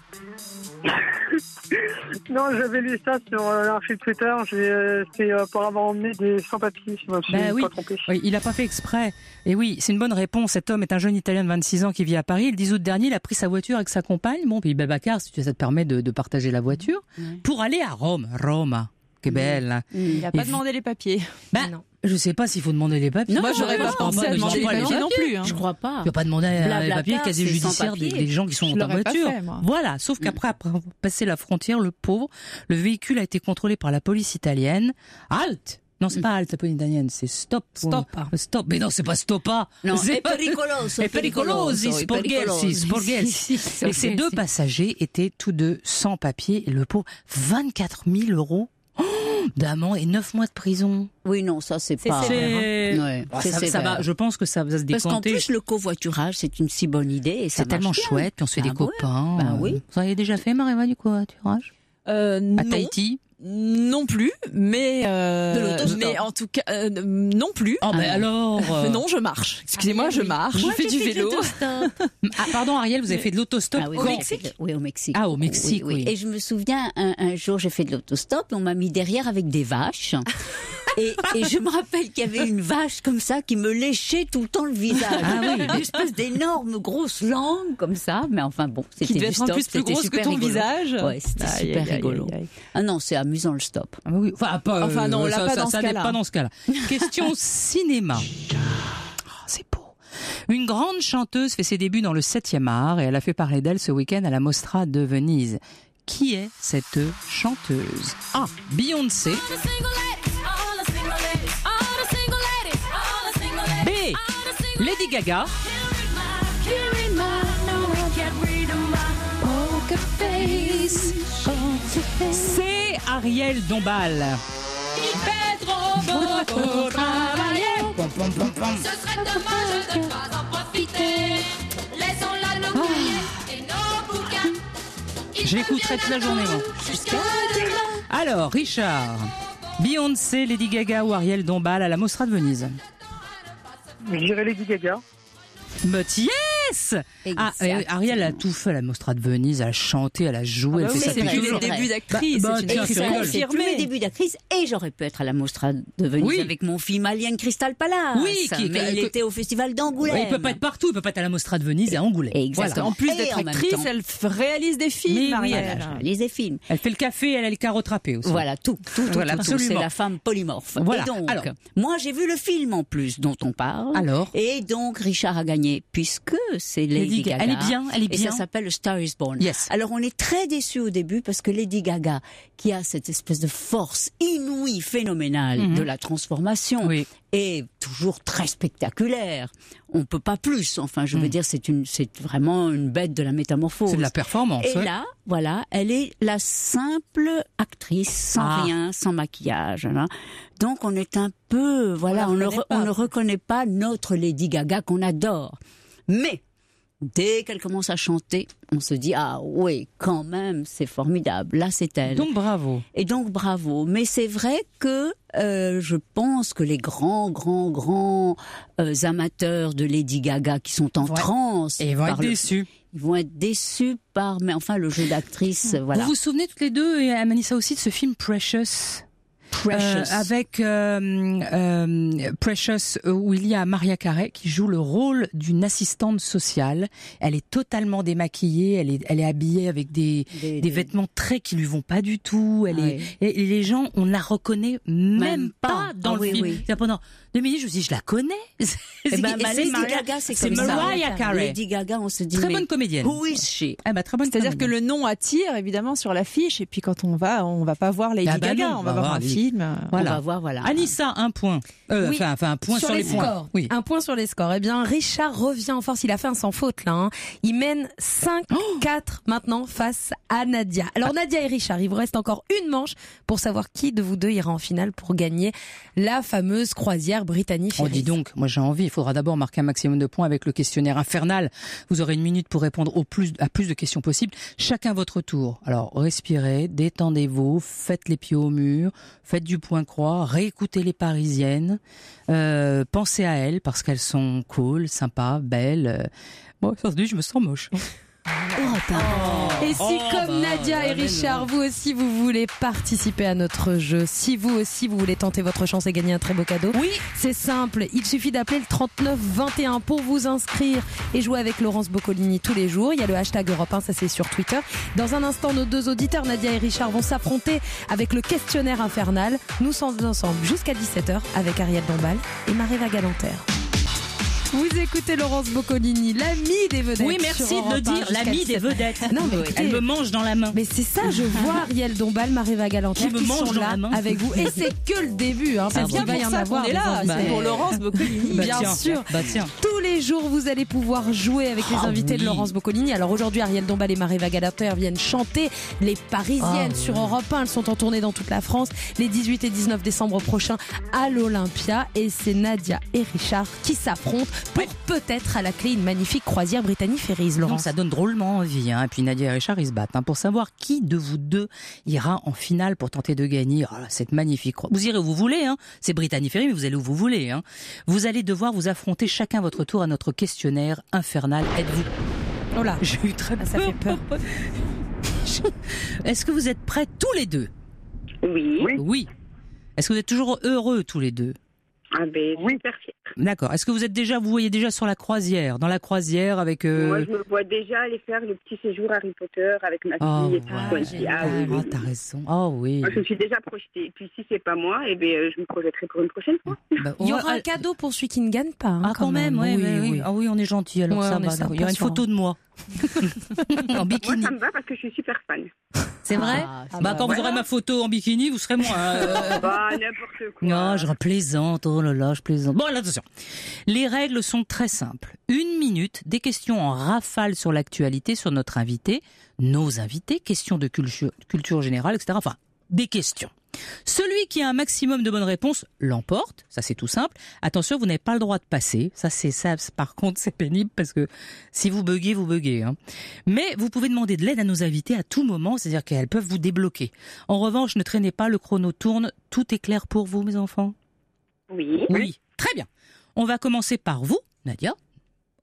Non, j'avais lu ça sur euh, un fil Twitter. J'ai, euh, c'est euh, pour avoir emmené des sans-papiers, si je me suis Ben oui. pas trompé. Oui, il n'a pas fait exprès. Et oui, c'est une bonne réponse. Cet homme est un jeune Italien de vingt-six ans qui vit à Paris. Le dix août dernier, il a pris sa voiture avec sa compagne. Bon, puis Babacar, si tu- ça te permet de, de partager la voiture, pour aller à Rome. Roma. Que belle. Il n'a Et pas vi- demandé les papiers. Ben, Non. je sais pas s'il faut demander les papiers. Non, Moi, j'aurais non, pas non, pensé bah, à mais demander tu les vois, papiers les non plus. Hein. Je crois pas. Tu vas pas demander à Blablacar, les papiers, casier c'est sans judiciaire des, papier. des gens qui sont Je en l'aurais pas voiture. fait, moi. Voilà, sauf qu'après après avoir passé la frontière, le pauvre, le véhicule a été contrôlé par la police italienne. Halt. Non, c'est pas halt la police italienne, c'est stop. Stop. Stop. Mais non, c'est pas stoppa. Non, c'est è pericoloso, È pericoloso, è sporgelsi, pericoloso. sporgelsi. Et ces deux passagers étaient tous deux sans papier. Et le pauvre, vingt-quatre mille euros oh, d'amende et neuf mois de prison. Oui, non, ça c'est C'est pas. C'est- Ouais, Oh, c'est ça, ça sévère. va, je pense que ça va se Parce qu'en décanter. plus, le covoiturage, c'est une si bonne idée. et ça C'est tellement marche bien. chouette, puis on se fait Ah des ouais. copains. Bah oui. Vous avez déjà fait, Maréva, du covoiturage? Euh, À non. Tahiti? Non plus, mais euh, De l'autostop. mais en tout cas euh, non plus. Oh, ben Ah, alors. euh, Non, je marche. Excusez-moi, Ah, je oui. marche, Moi, je fais j'ai du fait de vélo. l'autostop. Ah, pardon, Ariel, vous avez fait de l'autostop Ah oui, quand? au Mexique. Oui, au Mexique. Ah, au Mexique, oui. Et je me souviens, un, un jour, j'ai fait de l'autostop et on m'a mis derrière avec des vaches. Et, et je me rappelle qu'il y avait une vache comme ça qui me léchait tout le temps le visage. Ah oui. Une espèce d'énorme grosse langue comme ça. Mais enfin bon, Qui c'était devait du être en stop, plus plus c'était grosse que super ton rigolo. visage. Ouais, c'était Aïe, super aïe, aïe, rigolo. aïe, aïe. Ah non, c'est amusant le stop. Ah oui, enfin, pas, Enfin, non, là, ça, pas ça, dans ce ça n'est cas-là. pas dans ce cas-là. Question cinéma. Oh, c'est beau. Une grande chanteuse fait ses débuts dans le septième art et elle a fait parler d'elle ce week-end à la Mostra de Venise. Qui est cette chanteuse? A. Beyoncé. B. Lady Gaga. C. Ariel Dombal. Pom, pom, pom, pom. Ce serait dommage de ne pas en profiter. Laissons-la nous oublier et nos bouquins. Je l'écouterai toute la journée, moi. Jusqu'à demain. Alors, Richard, Beyoncé, Lady Gaga ou Ariel Dombal à la Mostra de Venise? Je dirais Lady Gaga. But yes, Yes. Ah, euh, Ariel a tout fait, la Mostra de Venise, elle a chanté, elle a joué, Ah bah elle oui, fait ça c'est depuis vrai, toujours. c'est le début d'actrice. Bah, bah, c'est une tiens, actrice tu rigoles. C'est plus le début d'actrice et j'aurais pu être à la Mostra de Venise Oui. avec mon film Alien Crystal Palace. Oui, qui- mais que- il que- était au festival d'Angoulême. Ouais, il peut pas être partout, il peut pas être à la Mostra de Venise et à Angoulême. Exactement. En plus Et d'être en même actrice, temps- elle f- réalise des films, Mais oui, Ariel. elle Voilà, je réalise des films. Elle fait le café, elle a les carottes râpées aussi. Voilà, tout, tout, tout, Voilà, tout, tout. C'est absolument. la femme polymorphe. Voilà. Et donc, Alors. moi j'ai vu le film en plus dont on parle. Alors. Et donc Richard a gagné puisque c'est Lady, Lady Gaga. Gaga. Elle est bien, elle est Et bien. ça s'appelle le Star is Born. Yes. Alors on est très déçus au début parce que Lady Gaga, qui a cette espèce de force inouïe, phénoménale Mhm. de la transformation, Oui. est toujours très spectaculaire. On peut pas plus. Enfin, je veux Mhm. dire, c'est une, c'est vraiment une bête de la métamorphose. C'est de la performance. Et ouais. là, voilà, elle est la simple actrice, sans Ah. rien, sans maquillage. Là. Donc on est un peu, voilà, on, On la ne, reconnaît re- pas. on ne reconnaît pas notre Lady Gaga qu'on adore. Mais dès qu'elle commence à chanter, on se dit ah oui, quand même, c'est formidable. Là, c'est elle. Donc bravo. Et donc bravo. Mais c'est vrai que euh, je pense que les grands, grands, grands euh, amateurs de Lady Gaga qui sont en Ouais. transe, Et ils vont par être le- déçus. ils vont être déçus par, mais enfin le jeu d'actrice, voilà. Vous vous souvenez toutes les deux, et Amanissa aussi, de ce film Precious Precious. Euh, avec euh, euh, Precious, euh, où il y a Maria Carey qui joue le rôle d'une assistante sociale. Elle est totalement démaquillée, elle est, elle est habillée avec des, Des- des des- vêtements très qui lui vont pas du tout. Elle Ouais. est, et, et les gens, on la reconnaît même, Même pas. pas. dans Ah le oui, film. oui. C'est-à-dire pendant deux minutes, je me dis, je la connais. Eh ben, Et bah, c'est Lady Maria- Gaga, c'est c'est comme ça. Mariah Carey. Lady Gaga, on se dit. Très mais bonne comédienne. Who is she? Ah bah, très bonne C'est-à-dire que comédienne. le nom attire évidemment sur l'affiche et puis quand on va, on va pas voir Lady Ah bah Gaga, non, on on va va voir voir un les- film. Voilà. On va voir, voilà. Anissa, un point. Euh, Oui. enfin, enfin, un point sur, les, points. scores. Oui. Un point sur les scores. Eh bien, Richard revient en force. Il a fait un sans faute là. hein. Il mène cinq quatre maintenant face à Nadia. Alors Nadia et Richard, il vous reste encore une manche pour savoir qui de vous deux ira en finale pour gagner la fameuse croisière Brittany Oh, Ferries. dis donc, moi j'ai envie. Il faudra d'abord marquer un maximum de points avec le questionnaire infernal. Vous aurez une minute pour répondre au plus, à plus de questions possibles. Chacun votre tour. Alors, respirez, détendez-vous, faites les pieds au mur, faites du point-croix, réécoutez les Parisiennes, euh, pensez à elles parce qu'elles sont cool, sympas, belles. Euh, Bon, ça se dit, je me sens moche. Et si, Oh, comme bah, Nadia et mais Richard, vous aussi, vous voulez participer à notre jeu, si vous aussi, vous voulez tenter votre chance et gagner un très beau cadeau, oui, c'est simple. Il suffit d'appeler le trente-neuf vingt et un pour vous inscrire et jouer avec Laurence Boccolini tous les jours. Il y a le hashtag Europe un, ça c'est sur Twitter. Dans un instant, nos deux auditeurs, Nadia et Richard, vont s'affronter avec le questionnaire infernal. Nous sommes ensemble jusqu'à dix-sept heures avec Ariel Dombal et Marie-Va Galanter. Vous écoutez Laurence Boccolini, l'amie des vedettes. Oui, merci sur de le Europe un dire, jusqu'à l'amie des dix-sept heures. vedettes. Non, mais écoutez, Elle me mange dans la main. mais c'est ça, je vois Ariel Dombal, Marie-Va Galanter Qui me qui mange sont dans là la main. avec vous. Et c'est que le début, hein, C'est parce bien qu'il va y pour en ça avoir qu'on est des là, invités. c'est pour Laurence Boccolini. Bah, Bien tiens, sûr. Bah tiens. Tous les jours, vous allez pouvoir jouer avec les Ah invités de oui. Laurence Boccolini. Alors aujourd'hui, Ariel Dombal et Marie-Va Galanter viennent chanter les Parisiennes Ah sur oui. Europe un. Elles sont en tournée dans toute la France les dix-huit et dix-neuf décembre prochains à l'Olympia. Et c'est Nadia et Richard qui s'affrontent pour peut-être à la clé une magnifique croisière Brittany Ferries, Non, Laurence. ça donne drôlement envie. Hein. Et puis Nadia et Richard, ils se battent hein, pour savoir qui de vous deux ira en finale pour tenter de gagner oh là, cette magnifique croix. Vous irez où vous voulez, hein. C'est Brittany Ferries, mais vous allez où vous voulez. Hein. Vous allez devoir vous affronter chacun votre tour à notre questionnaire infernal. Êtes-vous Oh là, J'ai eu très ah, ça fait peur. Est-ce que vous êtes prêts tous les deux? Oui. Oui. Est-ce que vous êtes toujours heureux tous les deux? Ah ben, super fière. D'accord. Est-ce que vous êtes déjà, vous voyez déjà sur la croisière, dans la croisière avec... euh, Moi, je me vois déjà aller faire le petit séjour Harry Potter avec ma Oh, fille et tout. ah, quoi. génial. Ah oui, oui, Ah, oui. t'as raison. Oh oui. Moi, je me suis déjà projetée. Et puis, si c'est pas moi, eh ben, euh, je me projetterai pour une prochaine fois. Bah, Il y on va- aura un cadeau pour celui qui ne gagne pas. hein, Ah, quand même, ouais, oui, ouais, oui. oui. Ah oui, on est gentil, alors Ouais, ça on est va. sympa Il y aura une sur photo un- de moi. En Moi, bikini. ça me va parce que je suis super fan. C'est vrai Ah, bah, bah, quand vous aurez ma photo en bikini, vous serez moi. euh. Bah, n'importe quoi. Non, je plaisante. Oh là là, je plaisante. Bon, là, attention. Les règles sont très simples. Une minute, des questions en rafale sur l'actualité, sur notre invité, nos invités, questions de culture, culture générale, et cetera. Enfin, des questions. Celui qui a un maximum de bonnes réponses l'emporte, ça c'est tout simple. Attention, vous n'avez pas le droit de passer. Ça c'est ça. Par contre, c'est pénible parce que si vous buguez, vous buguez. Hein. Mais vous pouvez demander de l'aide à nos invités à tout moment, c'est-à-dire qu'elles peuvent vous débloquer. En revanche, ne traînez pas, le chrono tourne. Tout est clair pour vous, mes enfants? Oui. Oui. Très bien. On va commencer par vous, Nadia.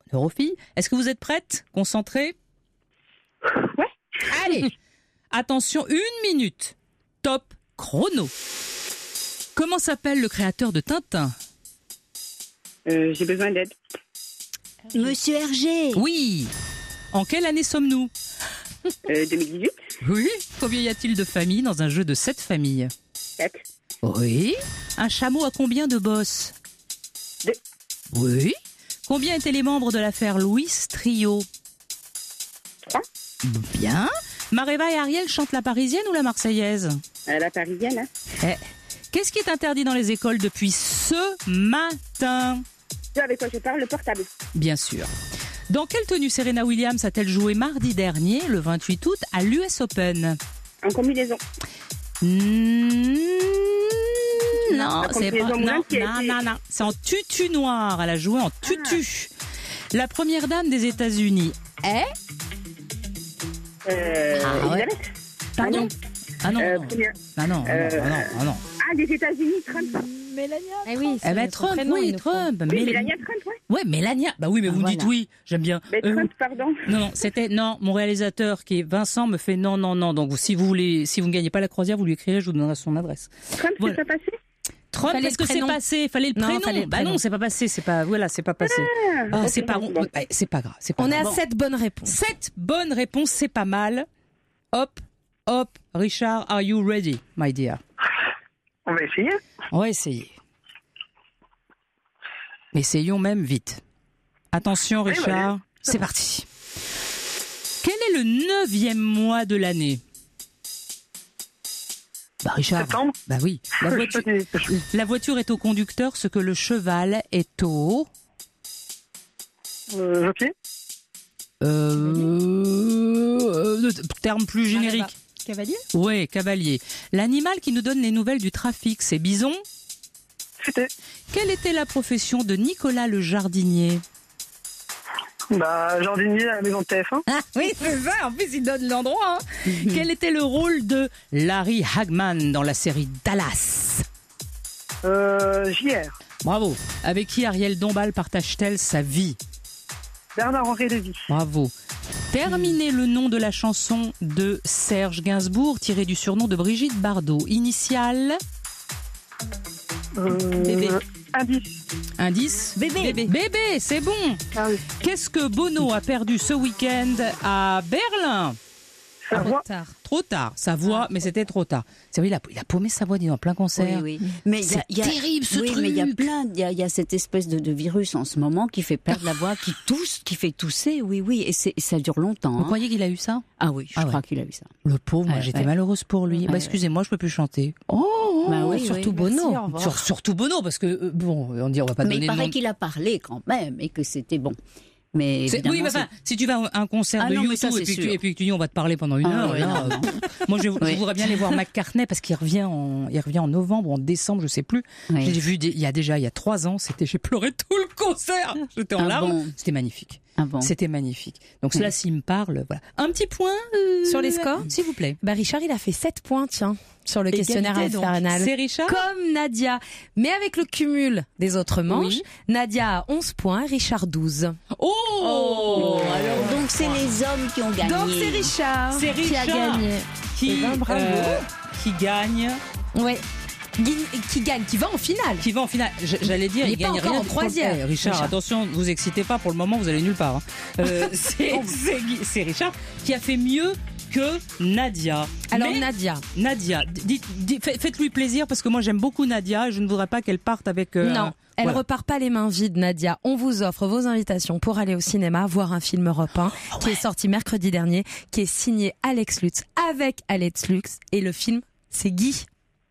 Neurofille. Est-ce que vous êtes prête? Concentrée? Ouais. Allez, attention, une minute. Top chrono. Comment s'appelle le créateur de Tintin? Euh, j'ai besoin d'aide. Monsieur Hergé. Oui. En quelle année sommes-nous? euh, deux mille dix-huit. Oui. Combien y a-t-il de familles dans un jeu de sept familles? sept. Oui. Un chameau a combien de bosses? Deux. Oui. Combien étaient les membres de l'affaire Louis Trio? Trois. Bien. Maréva et Ariel chantent la parisienne ou la marseillaise? Euh, la parisienne. Hein. Eh. Qu'est-ce qui est interdit dans les écoles depuis ce matin? Tu sais avec quoi je parle? Le portable. Bien sûr. Dans quelle tenue Serena Williams a-t-elle joué mardi dernier, le vingt-huit août, à l'U S Open? En combinaison. Mmh, non, La c'est pas. combinaison Non, moulante qui a non, été- non, non. C'est en tutu noir. Elle a joué en tutu. La première dame des États-Unis est. Euh, Ah ouais. Elisabeth. Pardon? Ah non, Euh, non. première- Ah non, ah Euh, non, ah non, ah non. Ah, des États-Unis, Trump. Mélania. Eh oui, Eh ben Trump, oui, Trump. Oui, Mél- Mélania Trump, ouais. Ouais, Mélania. Bah oui, mais Ah, vous me dites voilà. oui. J'aime bien. Mais Euh, Trump, pardon. Non, non, c'était non. Mon réalisateur qui est Vincent me fait non, non, non. Donc si vous voulez, si vous ne gagnez pas la croisière, vous lui écrirez, je vous donnerai son adresse. Trump, Voilà. c'est pas passé? Trump, Fallait qu'est-ce le que c'est prénom. passé? Fallait le Non, prénom. fallait le Bah prénom. non, c'est pas passé. C'est pas voilà, c'est pas passé. Ah, ok, c'est pas bon, bon. bon. Ouais, c'est pas grave. C'est pas On est grave. à sept bonnes réponses. Sept bonnes réponses, c'est pas mal. Hop, hop. Richard, are you ready, my dear? On va essayer. On va essayer. Essayons même vite. Attention, Oui, Richard, oui. c'est parti. Quel est le neuvième mois de l'année? Bah Richard. Septembre. Bah oui. La voiture, la voiture est au conducteur, ce que le cheval est au. Euh, ok. Euh, euh, terme plus générique. Cavalier. Ouais, cavalier. L'animal qui nous donne les nouvelles du trafic, c'est bison. Futé. Quelle était la profession de Nicolas le jardinier? Bah, jardinier à la maison de T F un. Ah oui, c'est ça. En plus, il donne l'endroit. Hein. Quel était le rôle de Larry Hagman dans la série Dallas? Euh, J R. Bravo. Avec qui Ariel Dombal partage-t-elle sa vie? Bernard-Henri Lévy. Bravo. Terminez le nom de la chanson de Serge Gainsbourg, tiré du surnom de Brigitte Bardot. Initiale? Euh, Bébé. Indice. Indice? Bébé. Bébé, Bébé, c'est bon. Ah oui. Qu'est-ce que Bono a perdu ce week-end à Berlin? Sa voix. Tard. Trop tard, sa voix, mais c'était trop tard. C'est vrai, il a, il a paumé sa voix, dis donc, en plein concert. Oui, oui. Mais il y a- C'est il y a- terrible, ce oui, truc. mais il y a plein, il y a, il y a cette espèce de, de virus en ce moment qui fait perdre la voix, qui tousse, qui fait tousser. Oui, oui, et, c'est, et ça dure longtemps. Vous hein. croyez qu'il a eu ça? Ah oui, je Ah crois ouais. qu'il a eu ça. Le pauvre, moi Ouais, j'étais ouais. malheureuse pour lui. Ouais, bah ouais. excusez-moi, je peux plus chanter. Oh, Bah oui, surtout oui. Bono. Merci, au revoir. Sur- surtout Bono, parce que euh, bon, on dit on va pas Mais donner il le nom. paraît qu'il a parlé quand même et que c'était bon. Mais C'est- évidemment, oui, mais enfin, si tu vas à un concert Ah de non, mais YouTube ça, et, c'est puis que tu, sûr. et puis que tu dis on va te parler pendant une Ah heure, ouais, là, non, euh, non. moi je, je Oui. voudrais bien aller voir McCartney parce qu'il revient en, il revient en novembre, en décembre, je sais plus. Oui. J'ai vu des- il y a déjà il y a trois ans, c'était j'ai pleuré tout le concert, j'étais en Ah larmes, bon c'était magnifique. Ah bon. C'était magnifique. Donc cela, Oui. s'il me parle, voilà. Un petit point euh, Sur les scores, s'il vous plaît. Bah Richard, il a fait sept points, tiens, sur le Égalité, questionnaire donc. infernal. C'est Richard. Comme Nadia. Mais avec le cumul des autres manches, Oui. Nadia a onze points, Richard douze. Oh, Oh, alors donc c'est les hommes qui ont gagné. Donc c'est Richard, C'est qui a Richard. gagné. qui, Eh ben, bravo. euh, qui gagne, Ouais. Qui, qui gagne, qui va en finale. qui va en finale. J- J'allais dire, Il il, est pas gagne encore rien. en troisième, Eh, Richard, Richard. attention, ne vous excitez pas. Pour le moment, vous allez nulle part. hein. Euh, c'est, c'est Guy- c'est Richard qui a fait mieux que Nadia. Alors Mais Nadia, Nadia, dites, dites- faites- faites-lui plaisir parce que moi j'aime beaucoup Nadia et je ne voudrais pas qu'elle parte avec. euh, non, un- elle voilà. repart pas les mains vides, Nadia. On vous offre vos invitations pour aller au cinéma, voir un film européen Oh, qui est sorti mercredi dernier, qui est signé Alex Lutz avec Alex Lutz. Et le film, c'est Guy.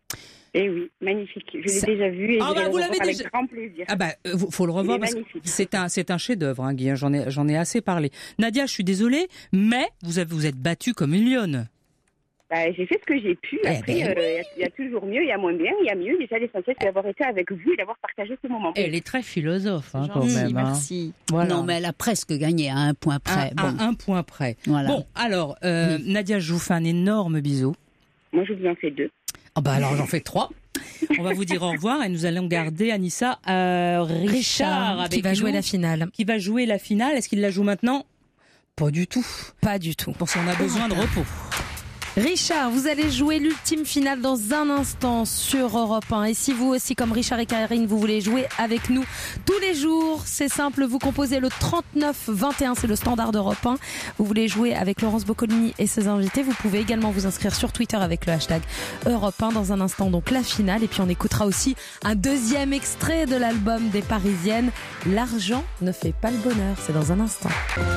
Eh oui, magnifique. Je l'ai Ça- déjà vu et Ah je bah, vais le vous revoir l'avez avec déjà- grand plaisir. Ah bah, euh, faut le revoir Il est parce que magnifique. c'est un, c'est un chef-d'œuvre, hein, Guy. hein, J'en ai, j'en ai assez parlé. Nadia, je suis désolée, mais vous avez, vous êtes battue comme une lionne. Bah, j'ai fait ce que j'ai pu. Eh Après, ben euh, il y a- il y, a toujours mieux, il y a moins bien, il y a mieux. Déjà, l'essentiel, c'est d'avoir été avec vous et d'avoir partagé ce moment. Elle est très philosophe, hein, quand Gentil, même. hein. merci. Voilà. Non, mais elle a presque gagné à un point près. Un, bon, un- un point près. voilà. Bon, alors, euh, Nadia, je vous fais un énorme bisou. Moi, je vous en fais deux. Ah bah alors j'en fais trois. On va vous dire au revoir et nous allons garder Anissa euh, Richard, Richard avec qui va nous, jouer la finale. Qui va jouer la finale. Est-ce qu'il la joue maintenant ? Pas du tout. Pas du tout. Pour ça, on a besoin de repos. Richard, vous allez jouer l'ultime finale dans un instant sur Europe un. Et si vous aussi, comme Richard et Karine, vous voulez jouer avec nous tous les jours, c'est simple, vous composez le trente-neuf vingt et un, c'est le standard d'Europe un. Vous voulez jouer avec Laurence Boccolini et ses invités, vous pouvez également vous inscrire sur Twitter avec le hashtag Europe un. Dans un instant, donc la finale. Et puis on écoutera aussi un deuxième extrait de l'album des Parisiennes. L'argent ne fait pas le bonheur. C'est dans un instant.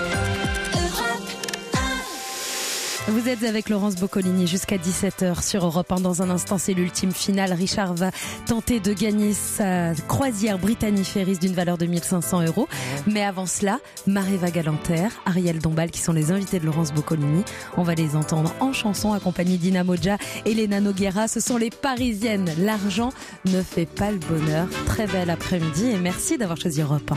Vous êtes avec Laurence Boccolini jusqu'à dix-sept heures sur Europe un. Dans un instant, c'est l'ultime finale. Richard va tenter de gagner sa croisière Brittany Ferries d'une valeur de mille cinq cents euros. Mais avant cela, Maréva Galanter, Ariel Dombal, qui sont les invités de Laurence Boccolini. On va les entendre en chanson, accompagnés d'Ina Modja et Elena Noguera. Ce sont les Parisiennes. L'argent ne fait pas le bonheur. Très bel après-midi et merci d'avoir choisi Europe un.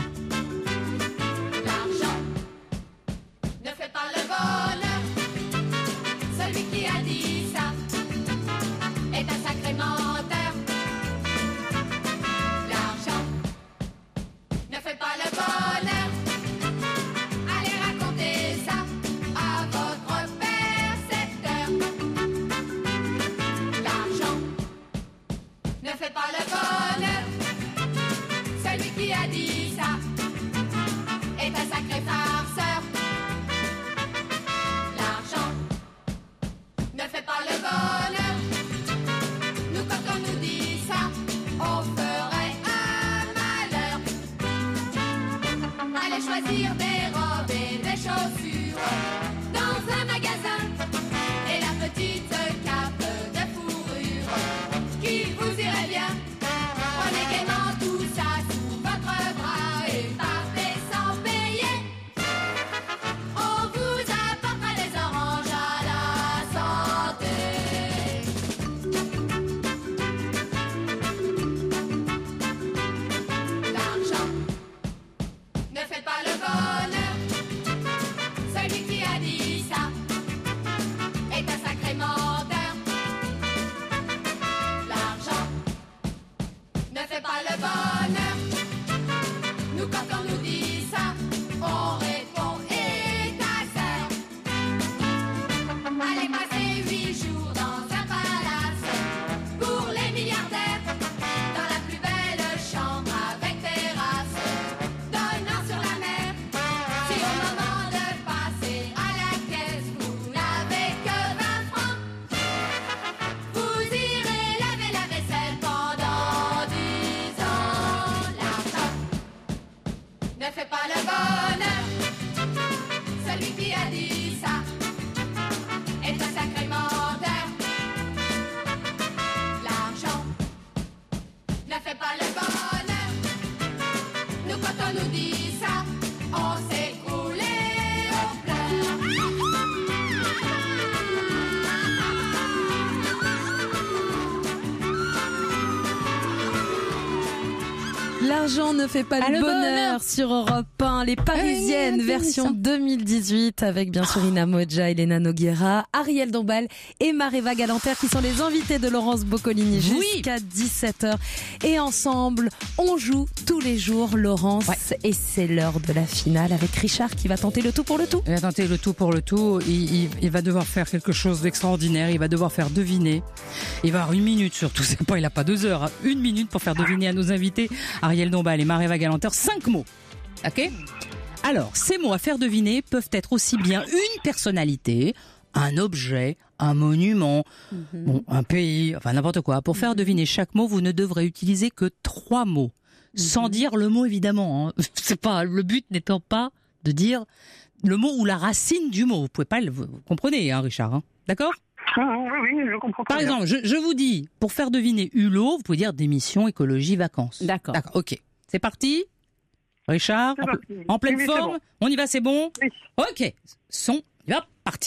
L'argent ne fait pas ah, le, le bonheur, bonheur sur Europe un. Les Parisiennes, ah, version deux mille dix-huit, avec bien sûr Ina Modja, Elena Noguera, Ariel Dombal et Maréva Galanter qui sont les invités de Laurence Boccolini oui. jusqu'à dix-sept heures. Et ensemble, on joue tous les jours, Laurence. Ouais. Et c'est l'heure de la finale avec Richard qui va tenter le tout pour le tout. Il va tenter le tout pour le tout. Il, il, il va devoir faire quelque chose d'extraordinaire. Il va devoir faire deviner. Il va avoir une minute surtout. C'est pas, il a pas deux heures. Hein. Une minute pour faire deviner à nos invités, Ariel Dombal et Maréva Galanter, cinq mots. Ok ? Alors, ces mots à faire deviner peuvent être aussi bien une personnalité, un objet, un monument, mm-hmm. bon, un pays, enfin n'importe quoi. Pour faire deviner chaque mot, vous ne devrez utiliser que trois mots, mm-hmm. sans dire le mot évidemment. Hein. C'est pas le but n'étant pas de dire le mot ou la racine du mot. Vous pouvez pas le, vous comprenez, hein, Richard, hein, d'accord ? Ah, oui, oui, je comprends. Par exemple, je, je vous dis, pour faire deviner Hulot, vous pouvez dire démission, écologie, vacances. D'accord. D'accord. Ok. C'est parti. Richard, en, parti. en pleine oui, forme. Bon. On y va, c'est bon. Oui. Ok. Son, il va parti.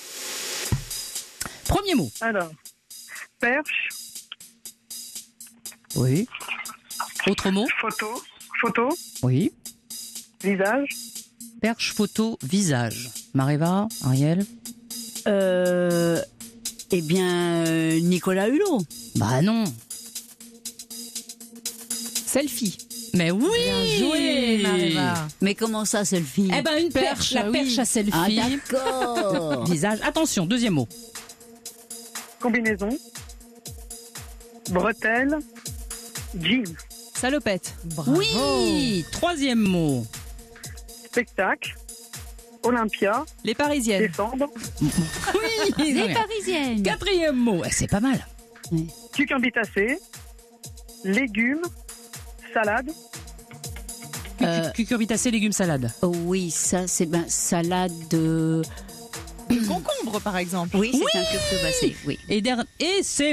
Premier mot. Alors, perche. Oui. Autre mot. Photo. Photo. Oui. Visage. Perche, photo, visage. Maréva, Ariel. Euh, eh bien, euh, Nicolas Hulot. Bah non. Selfie. Mais oui. Bien joué, Mariva. Mais comment ça, selfie? Eh ben une perche, la oui. perche à selfie. Ah, d'accord. Visage. Attention, deuxième mot. Combinaison. Bretelles. Jean. Salopette. Bravo. Oui. Troisième mot. Spectacle. Olympia. Les Parisiennes. Décembre. Oui. Les Parisiennes. Quatrième mot. Eh, c'est pas mal. Cucurbitacées. Légumes. Salade. Euh, Cucurbitacées, légumes, salade. Oh oui, ça, c'est ben, salade de... Concombre, par exemple. Oui, c'est un cucurbitacé, oui. Et, der... Et c'est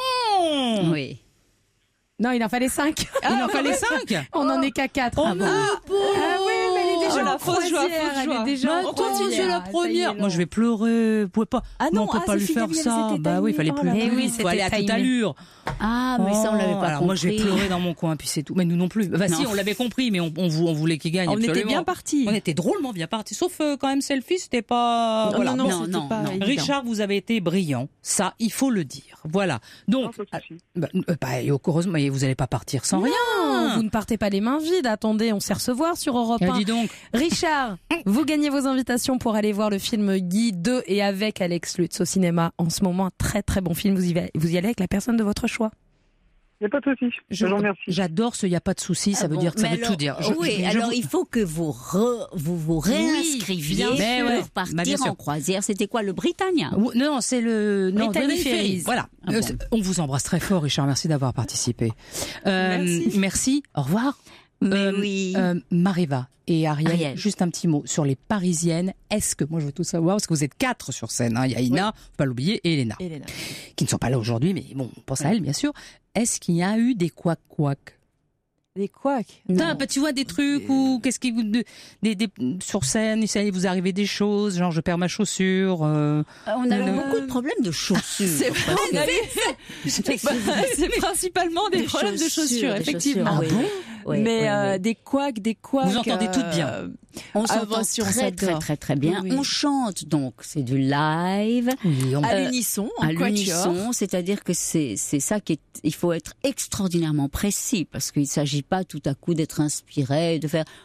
bon. Oui. Non, il en fallait cinq. Il en fallait cinq. On en est qu'à quatre. Oh Ah bon. non. Ah oui, mais elle est déjà Oh, la en fausse croisière. joie, fausse Elle joie. est déjà Mais en attends, croisière. c'est la Ça y est, première. Moi, non. je vais pleurer. Vous pouvez pas. Ah non, on peut ah, pas c'est lui fini, faire elle ça. s'était Bah oui, il fallait timée. plus. Oh là là. plus Eh oui, vite. Faut aller à c'était toute timé. allure. Ah, mais ça, on l'avait pas Oh, alors compris. moi, je vais pleurer dans mon coin, puis c'est tout. Mais nous non plus. Bah Non. si, on l'avait compris, mais on, on, vou- on voulait qu'il gagne. On était absolument. bien partis. On était drôlement bien partis. Sauf euh, quand même, selfie, c'était pas. Non, Voilà. non, Bon. non, c'était non, pas non. évident. Richard, vous avez été brillant. Ça, il faut le dire. Voilà. Donc, Non, pas de souci. bah, euh, bah, et heureusement, mais vous n'allez pas partir sans rien. Non, vous ne partez pas les mains vides. Attendez, on sait recevoir sur Europe Eh, un. dis donc. Richard, vous gagnez vos invitations pour aller voir le film Guy de et avec Alex Lutz au cinéma. En ce moment, un très très bon film. Vous y, va- vous y allez avec la personne de votre choix. Il n'y a pas de souci. Je vous remercie. J'adore ce il n'y a pas de souci, ça Ah veut bon, dire, ça mais veut alors- tout dire. Je- oui, je- je alors vous- il faut que vous re- vous, vous réinscriviez bien pour sûr. Mais ouais, partir bah, bien sûr. en croisière. C'était quoi, le Britannia? Ou- Non, c'est le non, Brittany Brittany Ferries. Ferries. Voilà. Ah Euh, bon. c'est- On vous embrasse très fort, Richard. Merci d'avoir participé. Euh, Merci. merci. Au revoir. Mais Euh, oui. euh, Mariva et Ariel, Ariel. juste un petit mot sur les Parisiennes. Est-ce que, moi je veux tout savoir, parce que vous êtes quatre sur scène, hein. Il y a Ina, faut pas l'oublier, et Elena, Elena. qui ne sont pas là aujourd'hui, mais bon, on pense à elles, bien sûr. Est-ce qu'il y a eu des couacs-couacs? Des couacs. Putain, bah, tu vois des trucs ou qu'est-ce qui vous de- des, des sur scène, il s'est- vous arrivez des choses, genre je perds ma chaussure. euh, On a eu euh, beaucoup de problèmes de chaussures. C'est vrai, on a eu- c'est principalement des, Des problèmes de chaussures, chaussures, des effectivement. chaussures, oui. Oui, mais oui, euh, oui. des couacs, des couacs. Vous entendez toutes bien. euh, On Ah, s'entend bah, si, on très, très s'adore. très très bien. Oui, oui. On chante donc, c'est du live. oui, on- à Euh, l'unisson, en à quatuor. l'unisson, c'est-à-dire que c'est c'est ça qui est. Il faut être extraordinairement précis parce qu'il ne s'agit pas tout à coup d'être inspiré et de faire.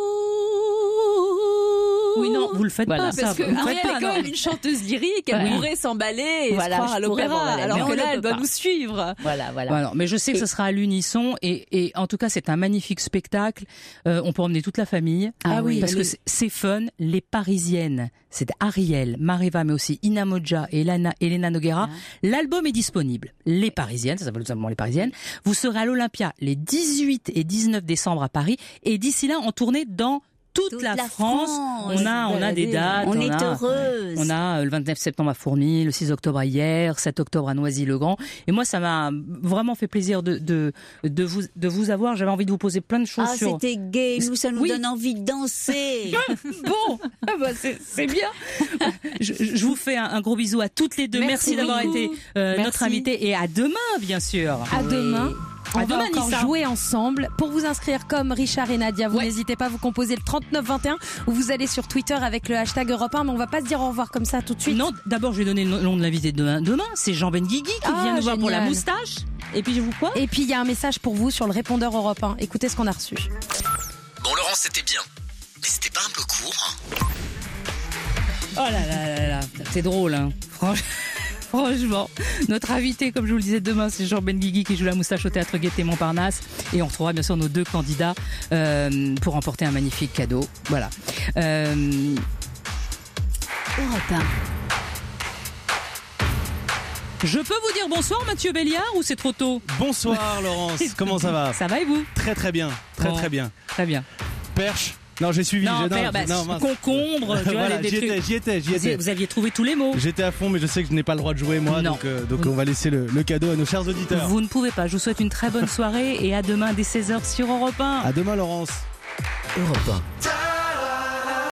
Oui, non, vous le faites Voilà. pas, ça. Parce que vous le faites Ariel pas, est quand non. même une chanteuse lyrique, elle Oui. pourrait s'emballer et Voilà, se croire à je pourrais l'opéra, m'emballer, alors mais que on là, ne elle peut doit pas. nous suivre. Voilà, voilà. Voilà. Mais je sais que Et- ce sera à l'unisson et, et en tout cas c'est un magnifique spectacle. Euh, on peut emmener toute la famille. Ah oui, parce les- que c'est- c'est fun. Les Parisiennes, c'est Ariel, Mariva, mais aussi Ina Modja et Elena, Elena Noguera. Ah. L'album est disponible. Les Parisiennes, ça s'appelle tout simplement Les Parisiennes. Vous serez à l'Olympia les dix-huit et dix-neuf décembre à Paris et d'ici là en tournée dans toute, Toute la, la France. France. On a, on a des dates. On est a, heureuse. On a euh, le vingt-neuf septembre à Fourmi, le six octobre à Hyères, sept octobre à Noisy-le-Grand. Et moi, ça m'a vraiment fait plaisir de, de, de, vous, de vous avoir. J'avais envie de vous poser plein de choses Ah, sur... c'était gay. Nous, ça nous Oui. donne envie de danser. Bon, ah bah c'est c'est bien. Je, je vous fais un, un gros bisou à toutes les deux. Merci, Merci d'avoir beaucoup. été euh, Merci. notre invitée et à demain, bien sûr. À demain. On À va demain, encore Nissa. jouer ensemble. Pour vous inscrire comme Richard et Nadia, vous Ouais. n'hésitez pas à vous composer le trente-neuf vingt et un ou vous allez sur Twitter avec le hashtag Europe un, mais on va pas se dire au revoir comme ça tout de suite. Non, d'abord, je vais donner le nom de l'invité de demain. Demain, c'est Jean Benguigui qui Ah, vient nous voir pour la génial. moustache. Et puis, je vous quoi Et puis il y a un message pour vous sur le répondeur Europe un. Écoutez ce qu'on a reçu. Bon, Laurent, c'était bien. Mais c'était pas un peu court, hein? Oh là là là là, c'est drôle, hein. Franchement. Franchement, notre invité, comme je vous le disais, demain, c'est Jean Benguigui qui joue la moustache au Théâtre Gaîté Montparnasse. Et on retrouvera bien sûr nos deux candidats euh, pour remporter un magnifique cadeau. Voilà. Euh... Europe un. Je peux vous dire bonsoir, Mathieu Béliard, ou c'est trop tôt? Bonsoir Laurence, comment ça va? Ça va et vous? Très très bien, très Bon. très bien. Très bien. Perche? Non, j'ai suivi. Non, j'ai- père, bah, mince. concombre, tu vois, Voilà, des j'y trucs. étais, j'y étais, j'y Vous, étais. vous aviez trouvé tous les mots. J'étais à fond, mais je sais que je n'ai pas le droit de jouer moi, Non. donc, euh, donc on va laisser le, le cadeau à nos chers auditeurs. Vous ne pouvez pas. Je vous souhaite une très bonne soirée et à demain dès seize heures sur Europe un. À demain Laurence. Europe un.